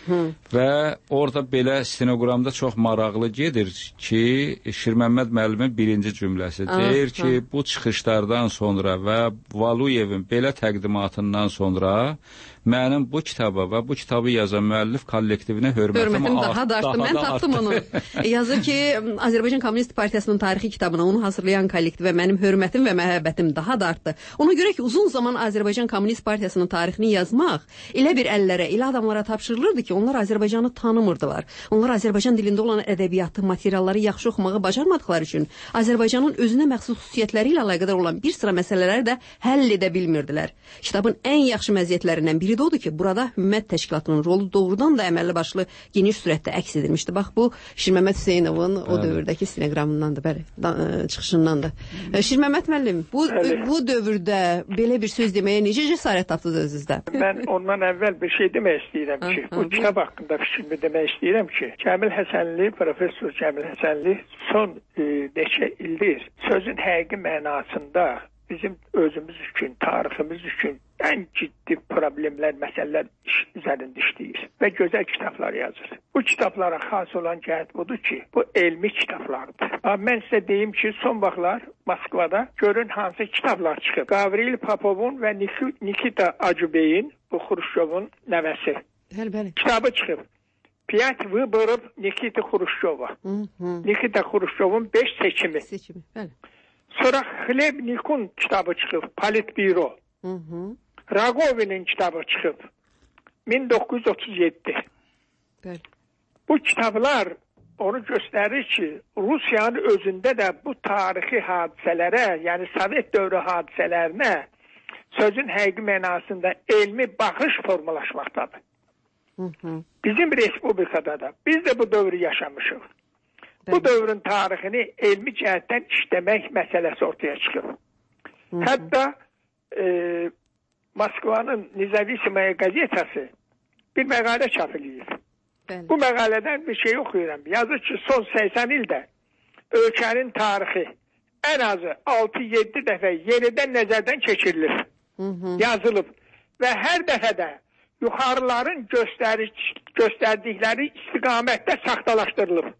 Və orada belə stenoqramda çox maraqlı gedir ki, Şirməmməd müəllimin birinci cümləsi deyir ki, bu çıxışlardan sonra və Valuyevin belə təqdimatından sonra mənim bu kitaba və bu kitabı yazan müəllif kollektivinə hörmətim daha da artdı. Mən tapdım onu. Yazır ki, Azərbaycan Kommunist Partiyasının tarixi kitabına onu hazırlayan kollektivə mənim hörmətim və məhəbbətim daha da artdı. Ona görə ki, uzun zaman Azərbaycan Kommunist Partiyasının tarixini yazmaq elə bir əllərə, elə adamlara tapşırılırdı ki, onlar Azərbaycanı tanımırdılar. Onlar Azərbaycan dilində olan ədəbiyyatı, materialları yaxşı oxumağı bacarmadıkları üçün Azərbaycanın özünə məxsus xüsusiyyətləri ilə əlaqədar olan bir sıra məsələləri də həll edə bilmirdilər. Kitabın ən yaxşı məziyyətlərindən biri də odur ki, burada Hümmət Təşkilatının rolu doğrudan da əməlli başlı geniş sürətdə əks edilmişdi. Bax, bu Şirməmməd Hüseynovun o dövrdəki stenoqramındandır, bəli, çıxışındandır. Şirməmməd müəllim, bu dövrdə belə bir söz deməyə necə cəsarət tapdınız özünüzdə? Mən ondan əvvəl bir şey demək istəyirəm ki, bu kitab haqqında fikrimi demək istəyirəm ki, Cəmil Həsənli, professor Cəmil Həsənli son neçə ildir sözün həqiqi mənasında bizim özümüz üçün, tariximiz üçün ən ciddi problemlər, məsələlər üzərində işləyir və gözəl kitablar yazır. Bu kitablara xas olan cəhət budur ki, bu elmi kitablardır. Mən sizə deyim ki, son vaxtlar Moskvada görün hansı kitablar çıxıb. Gavril Popovun və Nikita Acıbeyin, bu Xruşçovun nəvəsi. Bəli. Kitabı çıxıb. Piyat Vıborov Nikita Xruşçova. Nikita Xruşçovun 5 seçimi. Bəli. Sonra Xlebnikun kitabı çıxıb, Politbüro. Ragovinin kitabı çıxıb, 1937. Bəli. Bu kitablar onu göstərir ki, Rusiyanın özündə də bu tarixi hadisələrə, yəni Sovet dövrü hadisələrinə sözün həqiqi mənasında elmi baxış formalaşmaqdadır. Bizim respublikada da biz də bu dövrü yaşamışıq. Bu dövrün tarixini elmi cəhətdən işləmək məsələsi ortaya çıxıb. Hətta Moskvanın Nezavisimaya qəzetəsi bir məqalə çap eləyir. Bu məqalədən bir şey oxuyuram. Yazır ki, son 80 ildə ölkənin tarixi ən azı 6-7 dəfə yenidən nəzərdən keçirilir, yazılıb və hər dəfədə yuxarıların göstərdikləri istiqamətdə saxtalaşdırılıb.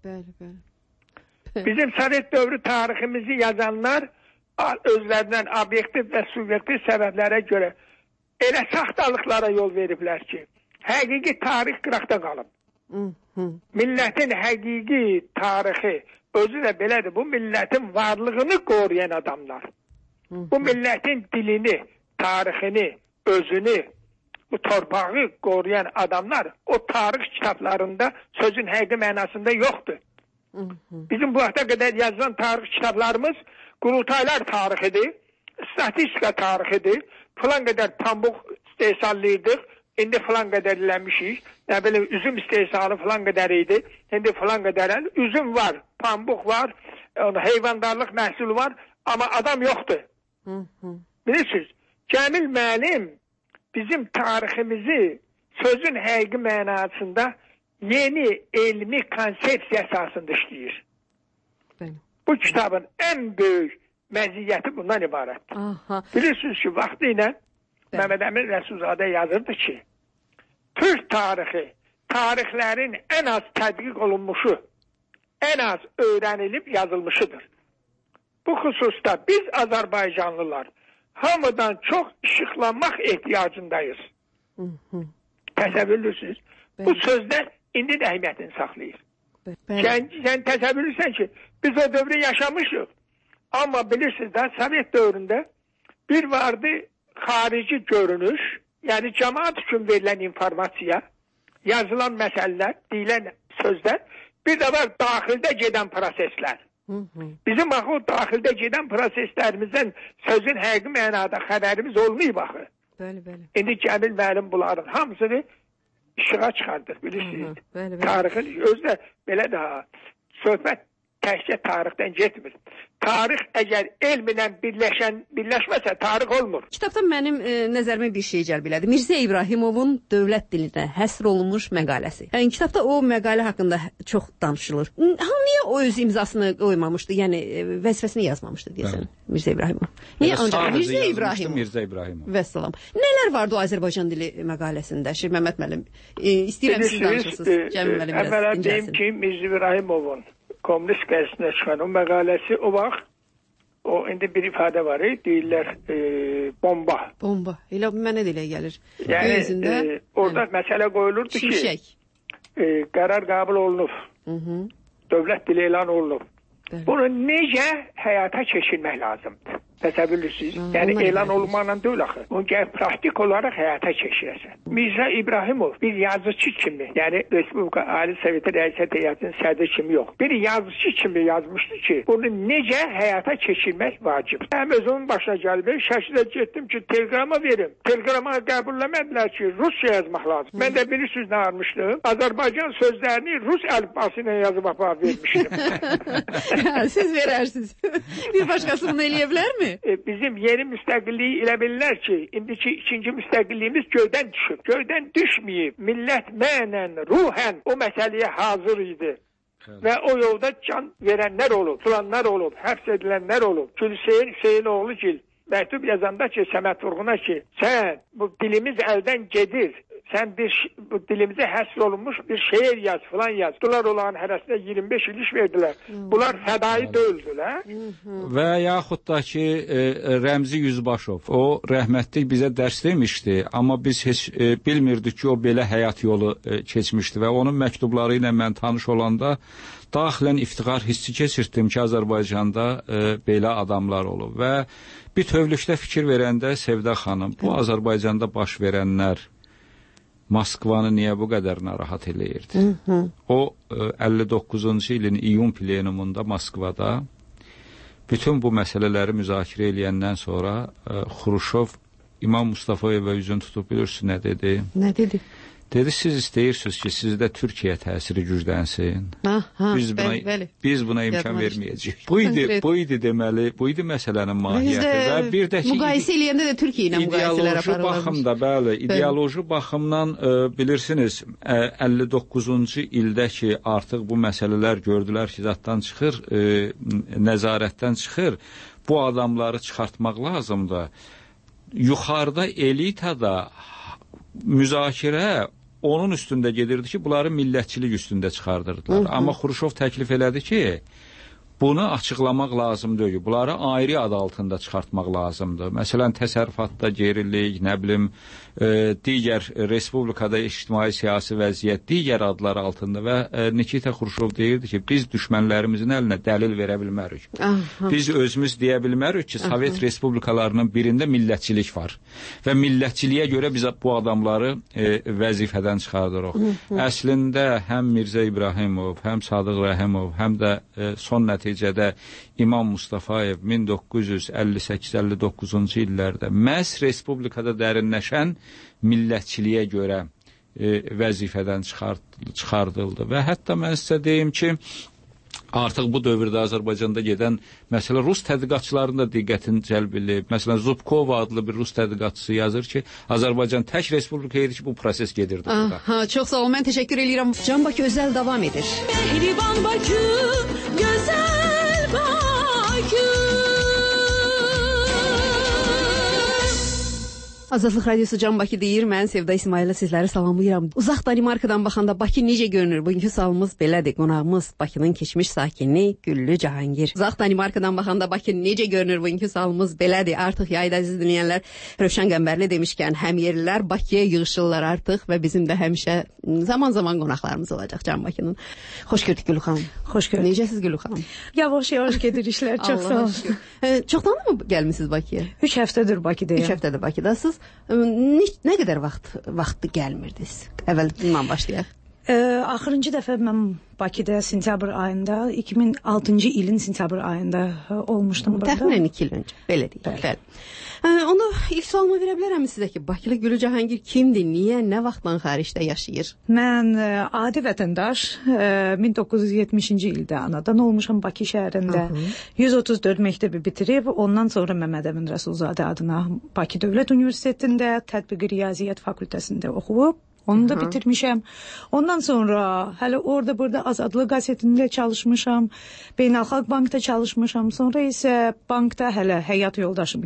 Bizim Sovet dövrü tariximizi yazanlar özlərindən obyektiv və subyektiv səbəblərə görə elə saxtalıqlara yol veriblər ki, həqiqi tarix qıraqda qalıb. Millətin həqiqi tarixi özü də belədir. Bu millətin varlığını qoruyan adamlar. Bu millətin dilini, tarixini, özünü, bu torpağı qoruyan adamlar o tarix kitablarında sözün həqiqi mənasında yoxdur. Bizim bu vaxta qədər yazılan tarix kitablarımız qurultaylar tarixidir, statistika tarixidir, filan qədər pambıq istehsallıyordıq, indi filan qədər eləmişik, nə bilim üzüm istehsalı filan qədər idi, indi filan qədər üzüm var, pambıq var, heyvandarlıq məhsulu var, amma adam yoxdur. Bilirsiniz, Cəmil müəllim bizim tariximizi sözün həqiqi mənasında yeni elmi konsepsiya əsasında işləyir. Bu kitabın ən böyük məziyyəti bundan ibarətdir. Bilirsiniz ki, vaxtı ilə Məhəmməd Əmin Rəsulzadə yazırdı ki, Türk tarixi, tarixlərin ən az tədqiq olunmuşu, ən az öyrənilib yazılmışıdır. Bu xüsusda biz Azərbaycanlılar hamıdan çox işıqlanmaq ehtiyacındayız. Təsəvvürlüsünüz. Bu sözlər indi də əhəmiyyətini saxlayır. Sən təsəvvürlüsən ki, biz o dövrü yaşamışıq. Amma bilirsiniz də, Sovet dövründə bir vardı xarici görünüş, yəni cəmaat üçün verilən informasiya, yazılan məsələlər, deyilən sözlər, bir də var daxildə gedən proseslər. Bizim axı o daxildə gedən proseslərimizdən sözün həqiqi mənada xəbərimiz olmayıb axı. İndi Cəmil müəllim bunların hamısını işığa çıxardır, bilirsiniz. Tarixin özü də belə daha söhbət təkcə tarixdən getmir. Tarix əgər elmlə birləşməsə tarix olmur. Kitabda mənim nəzərimə bir şey cəlb elədi. Mirzə İbrahimovun dövlət dilinə həsr olunmuş məqaləsi. Yəni kitabda o məqalə haqqında çox danışılır. Niyə o öz imzasını qoymamışdı? Yəni vəzifəsini yazmamışdı deyəsən Mirzə İbrahimov. Niyə ancaq Mirzə İbrahimov? Mirzə İbrahimov. Vəssalam. Nələr vardı o Azərbaycan dili məqaləsində? Şir Məmməd müəllim, istəyirəm siz danışırsınız. Cəmil müəllim biraz əvvəla incəlsin. deyim ki, Mirzə İbrahimovun Komünist qəzetində çıxan o məqaləsi o vaxt, o indi bir ifadə var, deyirlər bomba. Bomba. Elə mənə də elə gəlir. Yəni orada məsələ qoyulurdu ki, qərar qəbul olunub. Dövlət dili elan olunub. Bunu necə həyata keçirmək lazımdır? Təsəvvürlüsünüz. Yəni elan olunmaqla deyil axı. Bunu gəl praktik olaraq həyata keçirəsən. Mirzə İbrahimov bir yazıcı kimi, yəni Respublika Ali Soveti Rəissiyyət Heyətinin sədri kimi yox, bir yazıcı kimi yazmışdı ki, bunu necə həyata keçirmək vacibdir. Həm özümün başına gəldi, Şəkidə getdim ki, teleqrama verim. Teleqrama qəbulləmədilər ki, Rusça yazmaq lazım. Mən də bilirsiniz nə almışdım? Azərbaycan sözlərini Rus əlifbası ilə yazıb vermişdim. Siz verərsiniz. Bir başqası bunu eləyə bilərmi? Bizim yeni müstəqilliyi elə bilirlər ki, indiki ikinci müstəqilliyimiz göydən düşüb. Göydən düşməyib. Millət mənən, ruhən o məsələyə hazır idi. Və o yolda can verənlər olub, tutulanlar olub, həbs edilənlər olub. Gülhüseyin Hüseynoğlu Gil məktub yazanda ki, Səməd Vurğuna ki, sən bu dilimiz əldən gedir. Sən bu dilimizə həsr olunmuş bir şeir yaz, filan yaz. Bunlar olan hərəsində 25 il iş verdilər. Bunlar fədai döyüldülər. Və yaxud da ki, Rəmzi Yüzbaşov, o rəhmətlik bizə dərs demişdi, amma biz heç bilmirdik ki, o belə həyat yolu keçmişdi və onun məktubları ilə mən tanış olanda daxilən iftixar hissi keçirtdim ki, Azərbaycanda belə adamlar olub və bir tövlükdə fikir verəndə Sevdə xanım, bu Azərbaycanda baş verənlər Moskvanı niyə bu qədər narahat eləyirdi? O 59-cu ilin iyun plenumunda Moskvada bütün bu məsələləri müzakirə eləyəndən sonra Xruşov İmam Mustafayevə üzün tutub bilirsiniz nə dedi? Nə dedi? Dedi, siz istəyirsiniz ki, sizdə Türkiyə təsiri güclənsin. Biz buna imkan verməyəcəyik. Bu idi deməli, bu idi məsələnin mahiyyəti. Və bir də ki, müqayisə eləyəndə də Türkiyə ilə müqayisələr aparılır. İdeoloji baxımda, bəli, ideoloji baxımdan bilirsiniz, 59-cu ildə ki, artıq bu məsələlər gördülər ki, zaddan çıxır, nəzarətdən çıxır, bu adamları çıxartmaq lazımdır. Yuxarıda elitada müzakirə onun üstündə gedirdi ki, bunları millətçilik üstündə çıxardırdılar. Amma Xruşov təklif elədi ki, bunu açıqlamaq lazım deyil. Bunları ayrı adı altında çıxartmaq lazımdır. Məsələn, təsərrüfatda gerilik, nə bilim, digər respublikada ictimai-siyasi vəziyyət, digər adlar altında və Nikita Xruşov deyirdi ki, biz düşmənlərimizin əlinə dəlil verə bilmərik. Biz özümüz deyə bilmərik ki, Sovet respublikalarının birində millətçilik var və millətçiliyə görə biz bu adamları vəzifədən çıxardırıq. Əslində, həm Mirzə İbrahimov, həm Sadıq Rəhimov, həm də son nəticədə İmam Mustafayev 1958-59-cu illərdə məhz respublikada dərinləşən millətçiliyə görə vəzifədən çıxardıldı. Və hətta mən sizə deyim ki, artıq bu dövrdə Azərbaycanda gedən məsələ Rus tədqiqatçılarının da diqqətini cəlb edib. Məsələn, Zubkova adlı bir Rus tədqiqatçısı yazır ki, Azərbaycan tək respublika idi ki, bu proses gedirdi burada. Çox sağ olun, mən təşəkkür edirəm. Can Bakı özəl davam edir. Mehriban Bakı, gözəl Bakı. Azadlıq Radiosu Can Bakı deyir, mən Sevda İsmail'lə sizləri salamlayıram. Uzaq Danimarkadan baxanda Bakı necə görünür? Bugünkü sualımız belədir. Qonağımız Bakının keçmiş sakini Güllü Cahangir. Uzaq Danimarkadan baxanda Bakı necə görünür? Bugünkü sualımız belədir. Artıq yayda əziz dinləyənlər, Rövşən Qəmbərli demişkən, həm yerlilər Bakıya yığışırlar artıq və bizim də həmişə zaman-zaman qonaqlarımız olacaq Can Bakının. Xoş gördük Güllü xanım. Xoş gördük. Necəsiz Güllü xanım? Yavaş-yavaş gedir işlər, çox sağ olun. Çoxdan mı gəlmisiniz Bakıya? 3 həftədir Bakıdayım. 3 həftədir Bakıdasınız. Nə qədər vaxt gəlmirdiniz? Əvvəl bundan başlayaq. Axırıncı dəfə mən Bakıda sentyabr ayında, 2006-cı ilin sentyabr ayında olmuşdum burada. Təxminən 2 il öncə, belə deyək. Bəli. Onu ilk sualımı verə bilərəm sizə ki, Bakılı Gülü Cahangir kimdir, niyə, nə vaxtdan xaricdə yaşayır? Mən adi vətəndaş 1970-ci ildə anadan olmuşam Bakı şəhərində. 134 məktəbi bitirib, ondan sonra Məmməd Əmin Rəsulzadə adına Bakı Dövlət Universitetində tətbiqi riyaziyyat fakültəsində oxuyub. Onu da bitirmişəm. Ondan sonra hələ orada burada Azadlıq qəzetində çalışmışam. Beynəlxalq bankda çalışmışam. Sonra isə bankda hələ həyat yoldaşımı,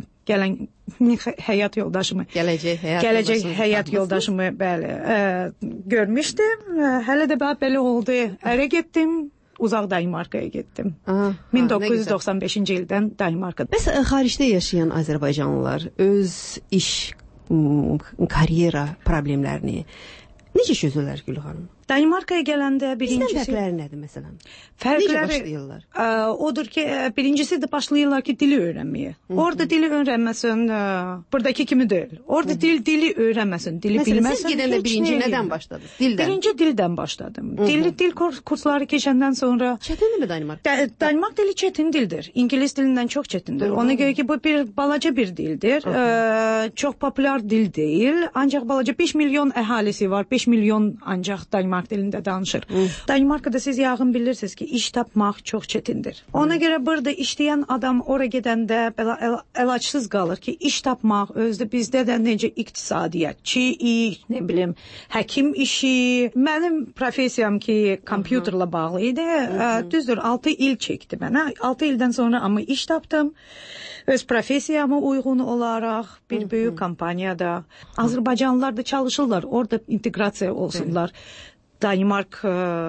gələcək həyat yoldaşımı bəli görmüşdüm. Hələ də belə oldu. Ərə getdim. Uzaq Danimarkaya getdim. 1995-ci ildən Danimarkada. Bəs xaricdə yaşayan Azərbaycanlılar öz iş karyera problemlərini necə çözürlər Gülü xanım? Danimarkaya gələndə birincisi... Bizdən fərqləri nədir məsələn? Fərqləri necə başlayırlar? Odur ki, birincisi de başlayırlar ki dili öğrenmeye. Orada dili öğrenmesin, buradaki kimi değil. Orada dili öğrenmesin, dili mesela bilmesin. Siz gidəndə birinci nədən başladınız? Dildən. Birinci dildən başladım. Dil kursları keçəndən sonra... Çətindir mi Danimark? Danimark dili çetin dildir. İngiliz dilindən çox çetindir. Ona göre ki bu bir balaca bir dildir. Çok popüler dil değil. Ancak balaca 5 milyon əhalisi var. 5 milyon ancak Danimark dilində danışır. Danimarkada siz yağın bilirsiniz ki iş tapmaq çox çetindir. Ona görə burada işləyən adam ora gedəndə əlacsız qalır ki iş tapmaq özdə bizdə də necə iqtisadiyyatçı, nə bilim, həkim işi. Mənim professiyam ki kompüterlə bağlı idi. Düzdür 6 il çəkdi mənə. 6 ildən sonra amma iş tapdım. Öz professiyama uyğun olaraq bir böyük kompaniyada Azərbaycanlılar da çalışırlar. Orada inteqrasiya olsunlar. Danimark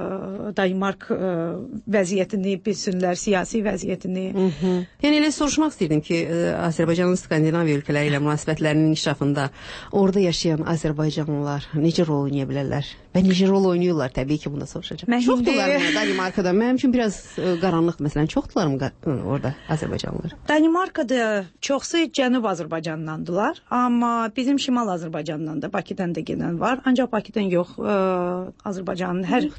vəziyyətini bilsinlər, siyasi vəziyyətini. Yəni elə soruşmaq istəyirdim ki, Azərbaycanın Skandinaviya ölkələri ilə münasibətlərinin inkişafında orada yaşayan Azərbaycanlılar necə rol oynaya bilərlər? Və necə rol oynayırlar? Təbii ki, bunu da soruşacağım. Çoxdular mı Danimarkada? Mənim üçün biraz qaranlıq məsələn, çoxdular mı orada Azərbaycanlılar? Danimarkada çoxsu Cənub Azərbaycandandılar, amma bizim Şimal Azərbaycandan da, Bakıdan da gedən var. Ancaq Bakıdan yox, Azərbaycanın hər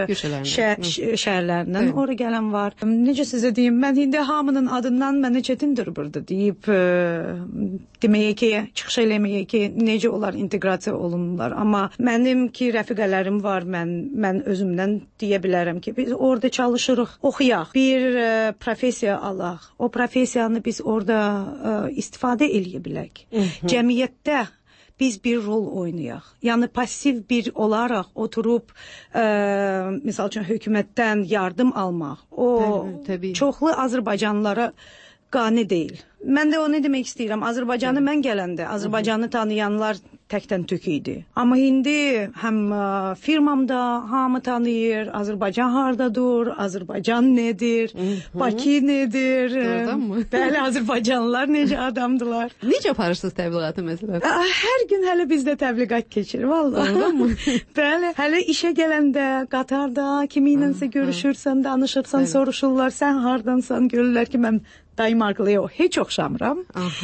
şəhərlərindən ora gələn var. Necə sizə deyim, mən indi hamının adından mənə çətindir burada deyib deməyə ki, çıxış eləməyə ki, necə onlar inteqrasiya olunurlar. Amma mənim ki, rəfiqələrim var, mən özümdən deyə bilərəm ki, biz orada çalışırıq, oxuyaq, bir professiya alaq. O professiyanı biz orada istifadə eləyə bilək. Cəmiyyətdə biz bir rol oynayaq. Yəni pasiv bir olaraq oturub misal üçün hökumətdən yardım almaq. O çoxlu Azərbaycanlılara qane deyil. Mən də onu demək istəyirəm. Azərbaycanı mən gələndə, Azərbaycanı tanıyanlar təkdən tük idi. Amma indi həm firmamda hamı tanıyır, Azərbaycan hardadır, Azərbaycan nədir, Bakı nədir, bəli, Azərbaycanlılar necə adamdılar. Necə aparırsınız təbliğatı məsələn? Hər gün hələ bizdə təbliğat keçir, vallahi. Bəli, hələ işə gələndə, qatarda, kiminləsə görüşürsən, danışırsan, soruşurlar, sən hardansan, görürlər ki, mən Danimarklıya heç oxşamıram.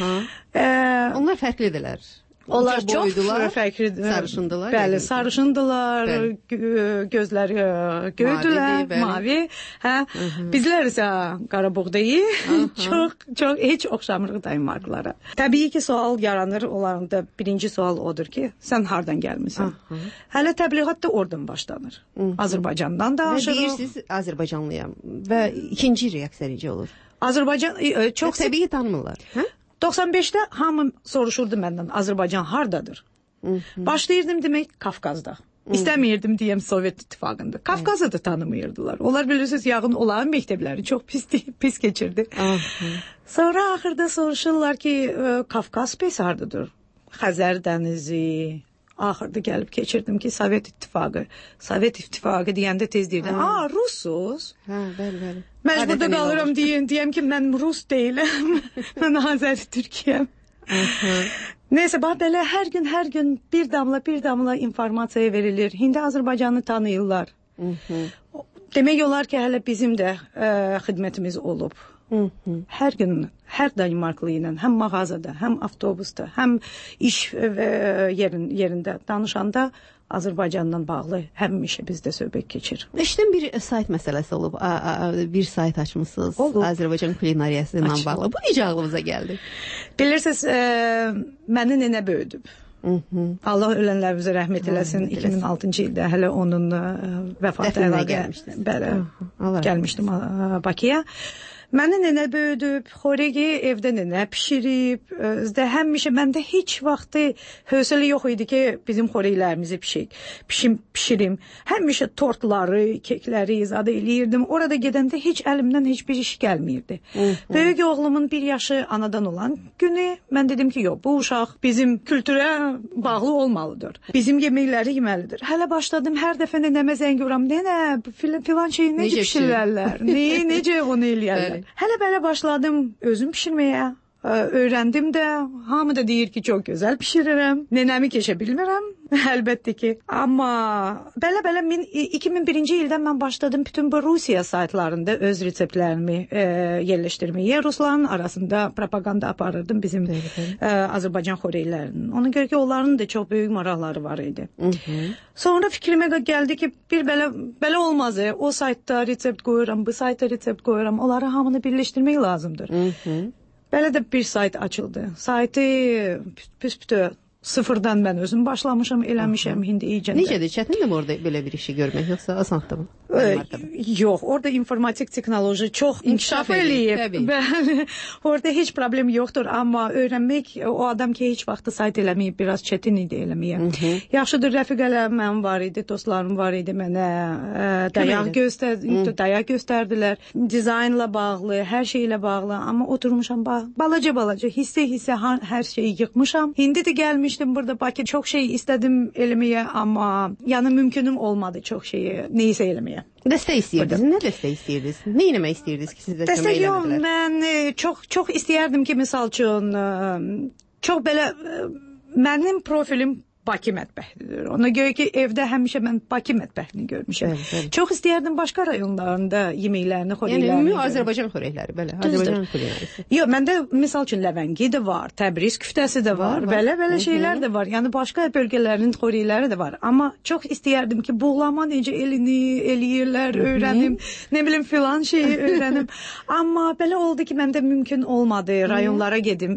Onlar fərqlidirlər. Onlar çox fərqlidir. Sarışındılar. Bəli, sarışındılar, gözləri göydülər, mavi. Bizlər isə qarabuğdayıq. Çox heç oxşamırıq Danimarklara. Təbii ki, sual yaranır. Onlarda birinci sual odur ki, sən hardan gəlmisən? Hələ təbliğat da oradan başlanır. Azərbaycandan danışırıq. Və deyirsiniz Azərbaycanlıyam və ikinci reaksiya necə olur? Azərbaycan çox təbii tanımırlar. 95-də hamı soruşurdu məndən Azərbaycan hardadır? Başlayırdım demək Kafkazda. İstəmirdim deyəm Sovet İttifaqında. Kafkazı da tanımıyırdılar. Onlar bilirsiniz yağın olağan məktəbləri çox pis keçirdi. Sonra axırda soruşurlar ki Kafkaz pes hardadır? Xəzər dənizi. Axırda gəlib keçirdim ki Sovet İttifaqı. Sovet İttifaqı deyəndə tez deyirdim. Russuz? Bəli. Məcburda qalıram deyəm ki, mən Rus deyiləm. Mən Azəri Türkiyəm. Neyse, belə hər gün bir damla informasiya verilir. İndi Azərbaycanı tanıyırlar. Demək olar ki, hələ bizim də xidmətimiz olub. Hər gün, hər Danimarklı ilə, həm mağazada, həm avtobusda, həm iş yerində danışanda Azərbaycandan bağlı həmişə bizdə söhbət keçir. İşdən bir sayt məsələsi olub. Bir sayt açmısınız. Azərbaycan kulinariyası ilə bağlı. Bu necə ağlınıza gəldi? Bilirsiniz, məni nənə böyüdüb. Allah ölənlərimizə rəhmət eləsin. 2006-cı ildə hələ onun vəfatı əlaqə gəlmişdim Bakıya. Məni nənə böyüdüb, xoregi evdə nənə pişirib. Həmişə məndə heç vaxtı hövsələ yox idi ki, bizim xoreglərimizi pişirim. Həmişə tortları, kekləri izadə eləyirdim. Orada gedəndə heç əlimdən heç bir iş gəlmirdi. Böyük oğlumun 1 yaşı anadan olan günü mən dedim ki, yox, bu uşaq bizim kültürə bağlı olmalıdır. Bizim yeməkləri yeməlidir. Hələ başladım, hər dəfə nənəmə zəng vuram. Nənə, filan şeyi necə pişirirlər? Necə onu eləyərlər? Hələ belə başladım özüm pişirməyə. Öyrəndim də, hamı da deyir ki, çox gözəl pişirirəm. Nənəmi keçə bilmirəm, əlbəttə ki. Amma belə 2001-ci ildən mən başladım bütün bu Rusiya saytlarında öz reseptlərimi yerləşdirməyə. Rusların arasında propaganda aparırdım bizim Azərbaycan xoreglərinin. Ona görə ki, onların da çox böyük maraqları var idi. Sonra fikrimə gəldi ki, bir belə olmaz. O saytda resept qoyuram, bu saytda resept qoyuram. Onları hamını birləşdirmək lazımdır. Belə də bir sayt açıldı. Saytı püs-pütü sıfırdan mən özüm başlamışam, eləmişəm indi iyicəndə. Necədir? Çətindir mi orada belə bir işi görmək, yoxsa asandır mı? Yox, orada informatik texnoloji çox inkişaf eləyib. Bəli, orada heç problem yoxdur, amma öyrənmək, o adam ki, heç vaxtı sayt eləməyib, biraz çətin idi eləməyə. Yaxşıdır, rəfiqələrim var idi, dostlarım var idi, mənə dayaq göstərdilər, dizaynla bağlı, hər şeylə bağlı, amma oturmuşam, balaca, hissə hər şeyi yıxmışam. İndi də gəlmişdim burada Bakı, çox şey istədim eləməyə, amma yəni mümkünüm olmadı çox şeyi, neysə eləməyə. Dəstək istəyirdiniz? Nə dəstək istəyirdiniz? Nə eləmək istəyirdiniz ki, sizə kömək eləmədilər? Mən çox istəyərdim ki, misal üçün, çox belə, mənim profilim Bakı mətbəxlidir. Ona görə ki, evdə həmişə mən Bakı mətbəxlini görmüşəm. Çox istəyərdim başqa rayonlarında yeməklərini, xorəklərini. Yəni, Azərbaycan xorəkləri, belə. Azərbaycan xorəkləri. Yox, məndə misal üçün Ləvəngi də var, Təbriz küftəsi də var, belə şeylər də var. Yəni, başqa bölgələrin xorəkləri də var. Amma çox istəyərdim ki, buğlama necə eləyirlər, öyrənim, nə bilim filan şeyi öyrənim. Amma belə oldu ki, məndə mümkün olmadı, rayonlara gedim.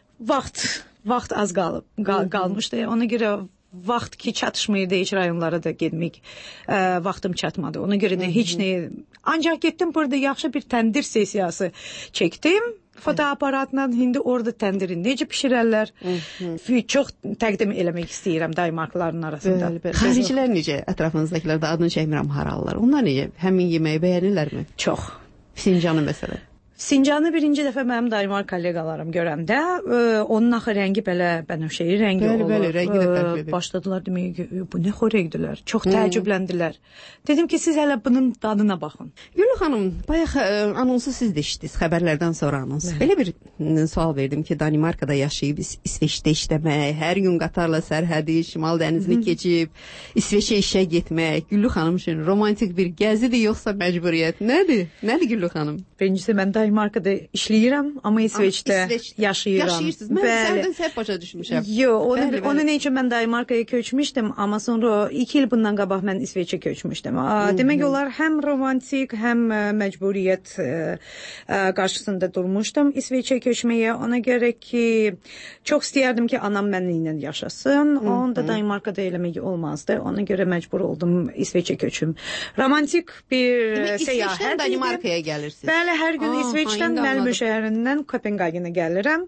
Vaxt az qalmışdı. Ona görə vaxt ki çatışmırdı heç rayonlara da getmək. Vaxtım çatmadı. Ona görə də heç nə... Ancaq getdim burada yaxşı bir təndir sesiyası çəkdim. Fotoaparatla indi orada təndirin necə pişirərlər. Çox təqdim eləmək istəyirəm Danimarkların arasında. Xaricilər necə? Ətrafınızdakılar da adını çəkmirəm haralılar. Onlar necə? Həmin yeməyi bəyənirlərmi? Çox. Sincanı məsələn. Sincanı birinci dəfə mənim Danimark kollegalarım görəndə, onun axı rəngi belə bənövşəyi rəngi olur. Bəli, rəngi də fərqlidir. Başladılar demək ki, bu nə xorəkdilər. Çox təəccübləndilər. Dedim ki, siz hələ bunun dadına baxın. Gülü xanım, bayaq anonsu siz də eşitdiniz, xəbərlərdən sonra anons. Belə bir sual verdim ki, Danimarkada yaşayıb İsveçdə işləmək, hər gün qatarla sərhədi, Şimal dənizini keçib, İsveçə işə getmək, Gülü xanım üçün romantik bir gəzidir, yoxsa məcburiyyət? Nədir Gülü xanım? Birincisi, mən Danimarkada işləyirəm, amma İsveçdə yaşayıram. Yaşayırsınız. Mən sərdən səhv başa düşmüşəm. Yox, onun üçün mən Danimarkaya köçmüşdüm, amma sonra 2 il bundan qabaq mən İsveçə köçmüşdüm. Demək olar, həm romantik, həm məcburiyyət qarşısında durmuşdum İsveçə köçməyə. Ona görə ki, çox istəyərdim ki, anam mənimlə yaşasın. Onu da Danimarkada eləmək olmazdı. Ona görə məcbur oldum İsveçə köçüm. Romantik bir səyahət. İsveçdən Danimarkaya gəlirsiniz. Bəli, hər gün İsveçdən Malmö şəhərindən Kopenhagenə gəlirəm.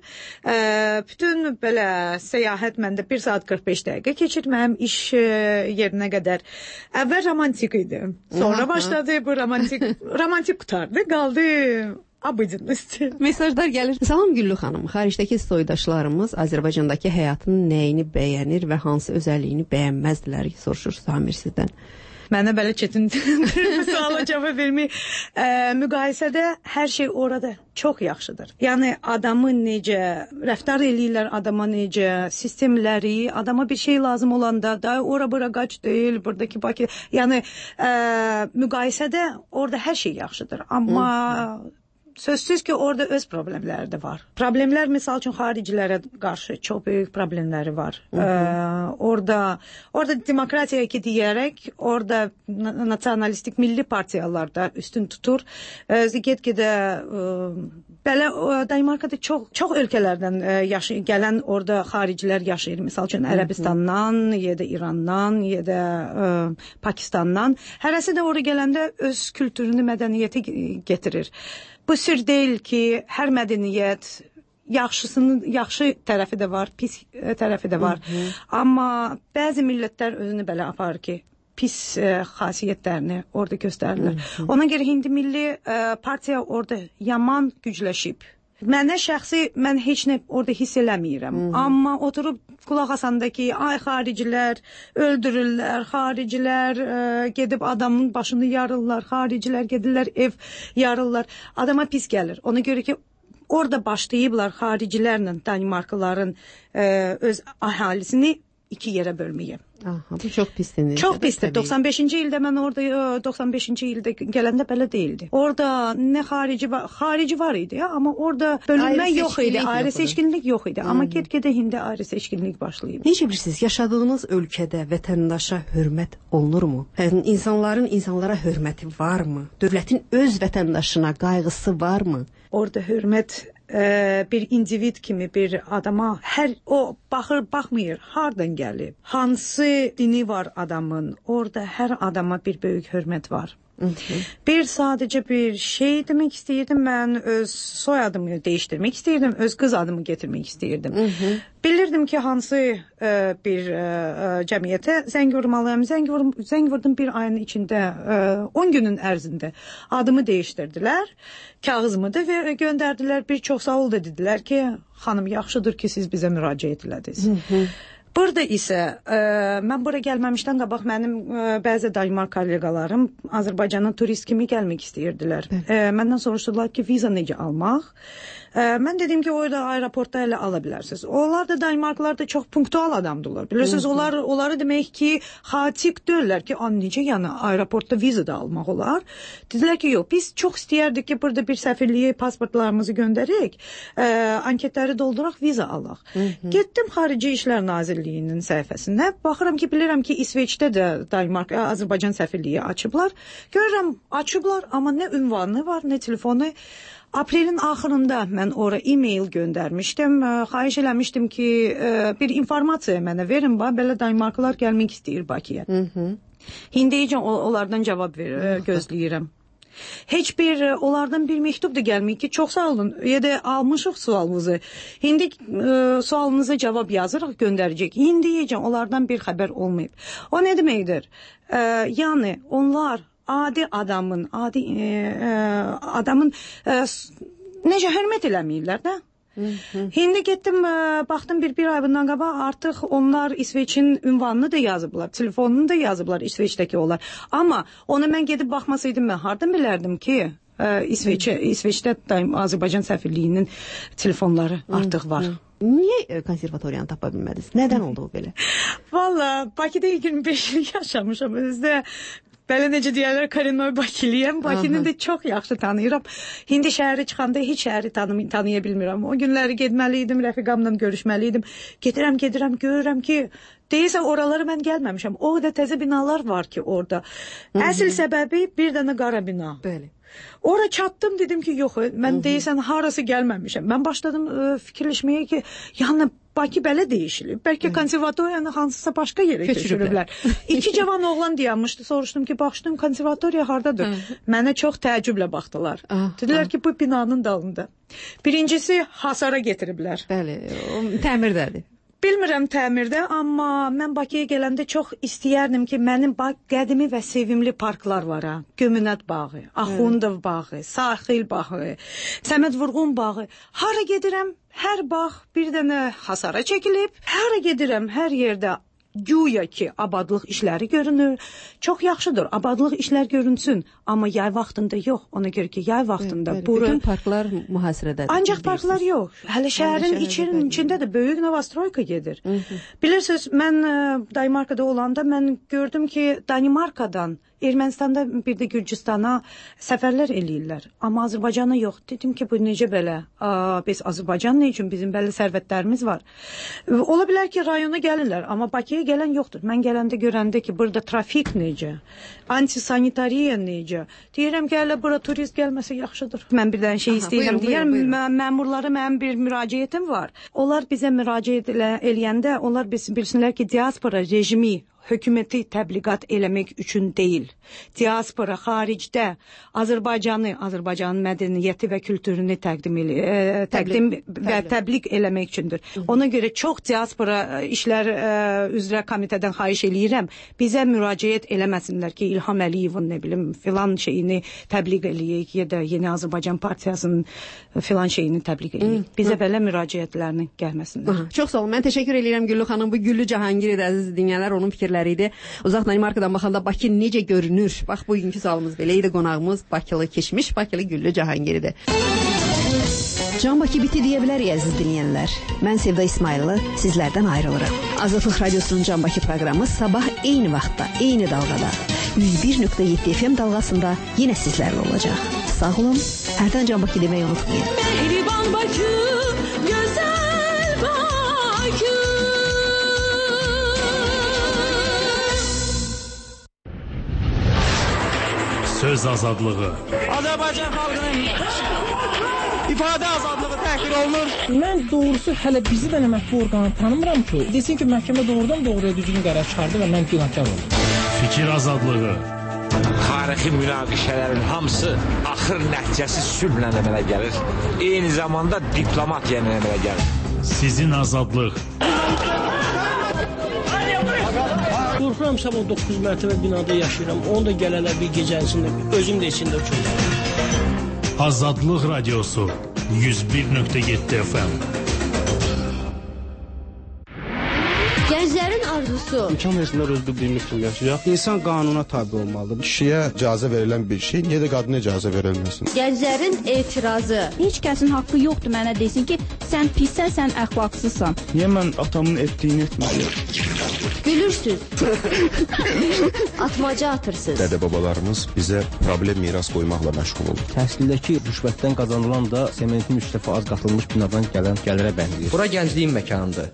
Bütün belə səyahət məndə 1 saat 45 dəqiqə keçir. Mənim iş yerinə qədər. Əvvəl romantik idi. Sonra başladı bu romantik qutardı, qaldı abıcınlısı. Mesajlar gəlir. Salam Güllü xanım, xaricdəki soydaşlarımız Azərbaycandakı həyatın nəyini bəyənir və hansı özəlliyini bəyənməzdilər, soruşur Samir sizdən. Mənə belə çətin bir suala cavab vermək. Müqayisədə hər şey orada çox yaxşıdır. Yəni adamı necə rəftar eləyirlər, adama necə sistemləri, adama bir şey lazım olanda da ora-bura qaç deyil, buradakı Bakı. Yəni müqayisədə orada hər şey yaxşıdır. Amma sözsüz ki orada öz problemləri də var. Problemlər misal üçün xaricilərə qarşı çox böyük problemləri var. Orada demokratiya ki deyərək, orada nasionalistik milli partiyalar da üstün tutur. Get-gedə belə Danimarkada çox ölkələrdən gələn orada xaricilər yaşayır. Misal üçün Ərəbistandan, ya da İrandan, ya da Pakistandan. Hərəsi də oraya gələndə öz kültürünü, mədəniyyəti getirir. Bu sir deyil ki, hər mədəniyyət yaxşı tərəfi də var, pis tərəfi də var. Amma bəzi millətlər özünü belə aparır ki, pis xasiyyətlərini orada göstərirlər. Ona görə Hindi Milli Partiya orada yaman gücləşib. Mən heç nə orada hiss eləmirəm. Amma oturub qulaq asanda ki, ay xaricilər öldürürlər, xaricilər gedib adamın başını yarırlar, xaricilər gedirlər ev yarırlar. Adama pis gəlir. Ona görə ki, orada başlayıblar xaricilərlə Danimarkaların öz əhalisini iki yerə bölməyə. Bu çox pisdir. Çox pisdir. 95-ci ildə mən orada 95-ci ildə gələndə belə deyildi. Orada nə xarici var idi, amma orada bölünmə yox idi, ayrı seçkinlik yox idi. Amma get-gedə indi ayrı seçkinlik başlayıb. Necə bilirsiniz, yaşadığınız ölkədə vətəndaşa hörmət olunurmu? İnsanların insanlara hörməti varmı? Dövlətin öz vətəndaşına qayğısı varmı? Orada hörmət bir individ kimi bir adama o baxmır hardan gəlib, hansı dini var adamın, orada hər adama bir böyük hörmət var. Sadəcə bir şey demək istəyirdim, mən öz soyadımı dəyişdirmək istəyirdim, öz qız adımı getirmək istəyirdim. Bilirdim ki, hansı bir cəmiyyətə zəng vurmalıyam. Zəng vurdum bir ayın içində, 10 günün ərzində adımı dəyişdirdilər, kağızımı da göndərdilər, bir çox sağ ol da dedilər ki, xanım, yaxşıdır ki, siz bizə müraciət elədiniz. Burada isə mən bura gəlməmişdən qabaq mənim bəzi Danimark kollegalarım Azərbaycana turist kimi gəlmək istəyirdilər. Məndən soruşdular ki, viza necə almaq? Mən dedim ki, orada aeroportda elə ala bilərsiniz. Onlar da Danimarklar da çox punktual adamdırlar. Bilirsiniz, onları demək ki, xatik deyirlər ki, necə yəni aeroportda viza da almaq olar? Dedilər ki, yox, biz çox istəyərdik ki, burada bir səfirliyə pasportlarımızı göndərək, anketləri dolduraq, viza alaq. Getdim Xarici İşlər Nazirliyinin səhifəsinə, baxıram ki, bilirəm ki, İsveçdə də Azərbaycan səfirliyi açıblar. Görürəm, açıblar, amma nə ünvanı var, nə telefonu. Aprelin axırında mən ora e-mail göndərmişdim. Xahiş eləmişdim ki, bir informasiya mənə verin, belə Danimarkalar gəlmək istəyir Bakıya. Hindicə onlardan cavab gözləyirəm. Heç bir onlardan bir məktub da gəlməyib ki, çox sağ olun, ya da almışıq sualınızı. İndi sualınıza cavab yazırıq, göndərəcək. İndiyəcən onlardan bir xəbər olmayıb. O nə deməkdir? Yəni, onlar adi adamın necə hörmət eləməyirlər də? Hindi getdim, baxdım bir ay bundan qabaq, artıq onlar İsveçin ünvanını da yazıblar, telefonunu da yazıblar İsveçdəki onlar. Amma onu mən gedib baxmasaydım, mən hardan bilərdim ki, İsveçdə Azərbaycan səfirliyinin telefonları artıq var. Niyə konservatoriyanı tapa bilmədiniz? Nədən oldu o belə? Valla, Bakıda 25 il yaşamışam. Özdə belə necə deyərlər, Karinoy Bakılıyam. Bakını da çox yaxşı tanıyıram. Hindi şəhəri çıxanda heç şəhəri tanıya bilmirəm. O günləri getməliydim, rəfiqamla görüşməliydim. Gedirəm, görürəm ki, deyirsə oralara mən gəlməmişəm. O da təzə binalar var ki orada. Əsl səbəbi bir dənə qara bina. Bəli. Ora çatdım, dedim ki, yox, mən deyirsən harası gəlməmişəm. Mən başladım fikirləşməyə ki, yəni Bakı belə değişilib. Bəlkə konservatoriyanı hansısa başqa yerə köçürüblər. 2 cavan oğlan dayanmışdı. Soruşdum ki, baxdım konservatoriya hardadır? Mənə çox təəccüblə baxdılar. Dedilər ki, bu binanın dalında. Birincisi hasara getiriblər. Bəli, o təmirdədir. Bilmirəm təmirdə, amma mən Bakıya gələndə çox istəyərdim ki, mənim qədimi və sevimli parklar var. Gömünət bağı, Axundov bağı, Sahil bağı, Səməd Vurğun bağı. Hara gedirəm, hər bağ bir dənə hasara çəkilib. Hara gedirəm, hər yerdə güya ki, abadlıq işləri görünür. Çox yaxşıdır, abadlıq işlər görünsün. Amma yay vaxtında yox. Ona görə ki, yay vaxtında bütün parklar mühasirədədir. Ancaq parklar yox. Hələ şəhərin içində də böyük novastroyka gedir. Bilirsiniz, mən Danimarkada olanda mən gördüm ki, Danimarkadan Ermənistanda bir də Gürcüstana səfərlər eləyirlər. Amma Azərbaycana yox. Dedim ki, bu necə belə? Biz Azərbaycan nə üçün? Bizim bəlli sərvətlərimiz var. Ola bilər ki, rayona gəlirlər, amma Bakıya gələn yoxdur. Mən gələndə görəndə ki, burada trafik necə? Antisanitariya necə? Deyirəm ki, hələ bura turist gəlməsə yaxşıdır. Mən bir dənə şey istəyirəm. Deyirəm, məmurlara mənim bir müraciətim var. Onlar bizə müraciət eləyəndə, onlar bilsinlər ki, diaspora rejimi hökuməti təbliğat eləmək üçün deyil. Diaspora xaricdə Azərbaycanın mədəniyyəti və kültürünü təbliğ eləmək üçündür. Ona görə çox diaspora işlər üzrə komitədən xahiş eləyirəm. Bizə müraciət eləməsinlər ki, İlham Əliyevin nə bilim filan şeyini təbliğ eləyək ya da Yeni Azərbaycan Partiyasının filan şeyini təbliğ eləyək. Bizə belə müraciətlərini gəlməsinlər. Çox sağ olun. Mən təşəkkür edirəm Güllü xanım. Bu Güllü Cahangir əziz dinləyənlər, onun fikirləri idi. Uzaq Danimarkadan baxanda Bakı necə görünür? Bax, bugünkü sualımız belə idi. Qonağımız Bakılı, keçmiş Bakılı Güllü Cahangirdir. Can Bakı biti deyə bilərik əziz dinləyənlər. Mən Sevda İsmayıllı sizlərdən ayrılırım. Azadlıq Radiosunun Can Bakı proqramı sabah eyni vaxtda, eyni dalğada 101.7 FM dalğasında yenə sizlərlə olacaq. Sağ olun. Hərdən Can Bakı deməyi unutmayın. Mehriban Bakı, gözəl Bakı. Söz azadlığı. Azərbaycan xalqının ifadə azadlığı təhqir olunur. Mən doğrusu hələ bizi də mətbu orqanı tanımıram ki, desin ki, məhkəmə doğrudan doğruya düzgün qərar çıxardı və mən günahkar oldum. Fikir azadlığı. Tarixi münaqişələrin hamısı axır nəticəsi sülhlə əmələ gəlir. Eyni zamanda diplomatiya ilə əmələ gəlir. Sizin azadlıq. Qorxuram, sabah 9 mərtəbə binada yaşayıram. Onu da gələlər bir gecənisində, özüm də içində uçurum. Azadlıq Radiosu 101.7 FM. Gənclərin arzusu. İmkan versinlər öz bildiyimiz kimi yaşayaq. İnsan qanuna tabi olmalıdır. Kişiyə icazə verilən bir şey, niyə də qadına icazə verilməsin? Gənclərin etirazı. Heç kəsin haqqı yoxdur mənə desin ki, sən pissən, sən əxlaqsızsan. Niyə mən atamın etdiyini etməliyəm? Gülürsüz. Atmaca atırsınız. Dədə-babalarımız bizə problem miras qoymaqla məşğul olur. Təhsildəki rüşvətdən qazanılan da sementin 3 dəfə az qatılmış binadan gələn gəlirə bənzəyir. Bura gəncliyin məkanıdır.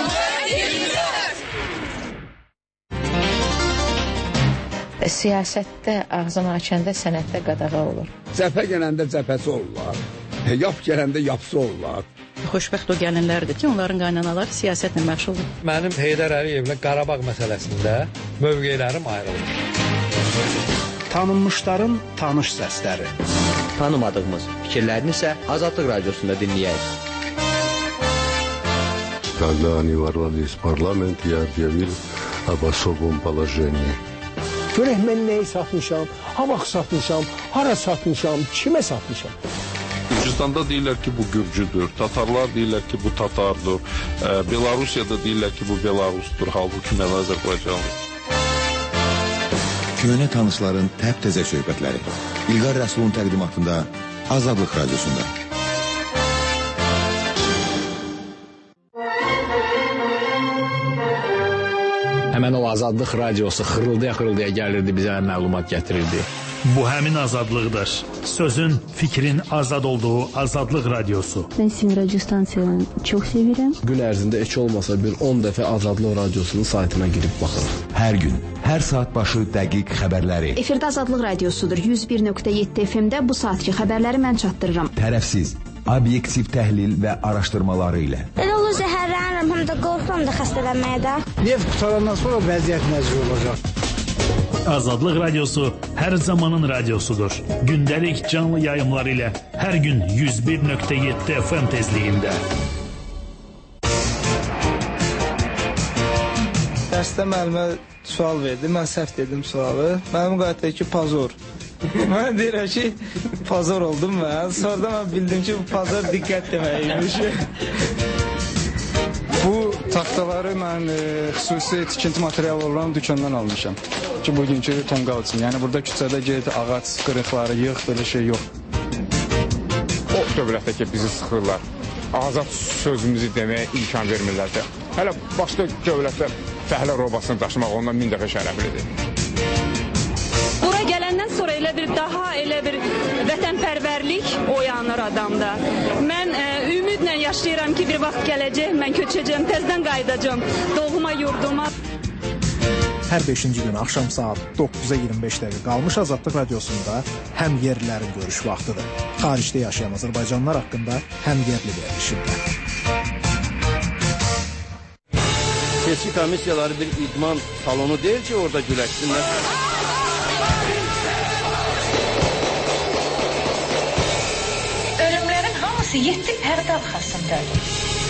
Siyasətdə ağzını açanda sənətdə qadağa olur. Cəbhə gələndə cəbhəsi olurlar. Yap gələndə yapsı olurlar. Xoşbəxt o gəlinlərdir ki, onların qaynanaları siyasətlə məşğuldur. Mənim Heydər Əliyevlə Qarabağ məsələsində mövqelərim ayrılır. Tanınmışların tanış səsləri. Tanımadığımız fikirlərini isə Azadlıq Radiosunda dinləyək. Когда они ворвались в парламент, я объявил об особом положении. Görək mən nəyi satmışam, ha vaxt satmışam, hara satmışam, kimə satmışam. Gürcüstanda deyirlər ki, bu Gürcüdür, Tatarlar deyirlər ki, bu Tatardır, Belarusiyada deyirlər ki, bu Belarusdur, halbuki mən Azərbaycanlıyım. Köhnə tanışların təp-təzə söhbətləri. İlqar Rəsulun təqdimatında Azadlıq Radiosunda. Həmən o Azadlıq Radiosu xırıldaya-xırıldaya gəlirdi, bizə məlumat gətirirdi. Bu həmin azadlıqdır. Sözün, fikrin azad olduğu Azadlıq Radiosu. Mən sizin radio stansiyanı çox sevirəm. Gün ərzində heç olmasa bir 10 dəfə Azadlıq Radiosunun saytına girib baxırıq. Hər gün, hər saat başı dəqiq xəbərləri. Efirdə Azadlıq Radiosudur. 101.7 FM-də bu saatki xəbərləri mən çatdırıram. Tərəfsiz, obyektiv təhlil və araşdırmaları ilə. Elə olur zəhərlənirəm, həm də qorxuram da xəstələnməyə də. Neft qutarandan sonra vəziyyət nəzir olacaq. Azadlıq Radiosu hər zamanın radiosudur. Gündəlik canlı yayımlar ilə hər gün 101.7 FM tezliyində. Dərsdə müəllimə sual verdi, mən səhv dedim sualı. Mənim qayıtdı ki, pazor. Mən deyirəm ki, pazor oldum mən. Sonra mən bildim ki, bu pazor diqqət deməkiymiş. Bu taxtaları mən xüsusi tikinti materialı olan dükkandan almışam. Ki, bugünkü tonqal üçün. Yəni, burada küçədə ged, ağac qırıqları yığ, belə şey yox. O dövlətdə ki, bizi sıxırlar. Azad sözümüzü deməyə imkan vermirlər də. Hələ başqa dövlətdə fəhlə robasını daşımaq ondan 1000 dəfə şərəflidir. Gələndən sonra elə bir daha elə bir vətənpərvərlik oyanır adamda. Mən ümidlə yaşayıram ki, bir vaxt gələcək, mən köçəcəm, təzədən qayıdacam doğma yurduma. Hər 5-ci gün axşam saat 9-a 25 dəqiqə qalmış Azadlıq Radiosunda həm yerlilərin görüş vaxtıdır. Xaricdə yaşayan Azərbaycanlılar haqqında həm yerli verilişində. Seçki komissiyaları bir idman salonu deyil ki, orada güləşsinlər. Ölümlərin hamısı 7 pərdə arxasındadır.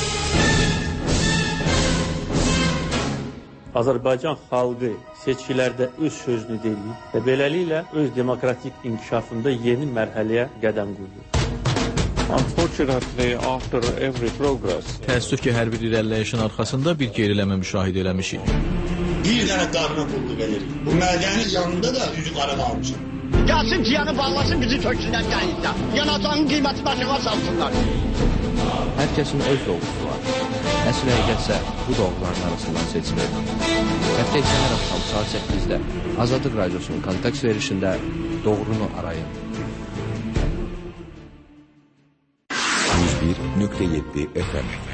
Azərbaycan xalqı seçkilərdə öz sözünü deyir və beləliklə öz demokratik inkişafında yeni mərhələyə qədəm qoyur. Unfortunately, after every progress, təəssüf ki, hər bir irəliləyişin arxasında bir geriləmə müşahidə eləmişik. Bir dənə darına pullu veririk. Bu mədənin yanında da üzü qara qalmışım. Gəlsin ciyanı bağlasın, bizi töksünlər dənizdə. Yanacağın qiyməti başına salsınlar. Hər kəsin öz doğrusu var. Əsl həqiqətsə bu doğruların arasından seçilir. Həftə içənlər axşam saat 8-də Azadlıq Radiosunun kontakt verilişində doğrunu arayın. 101.7 FM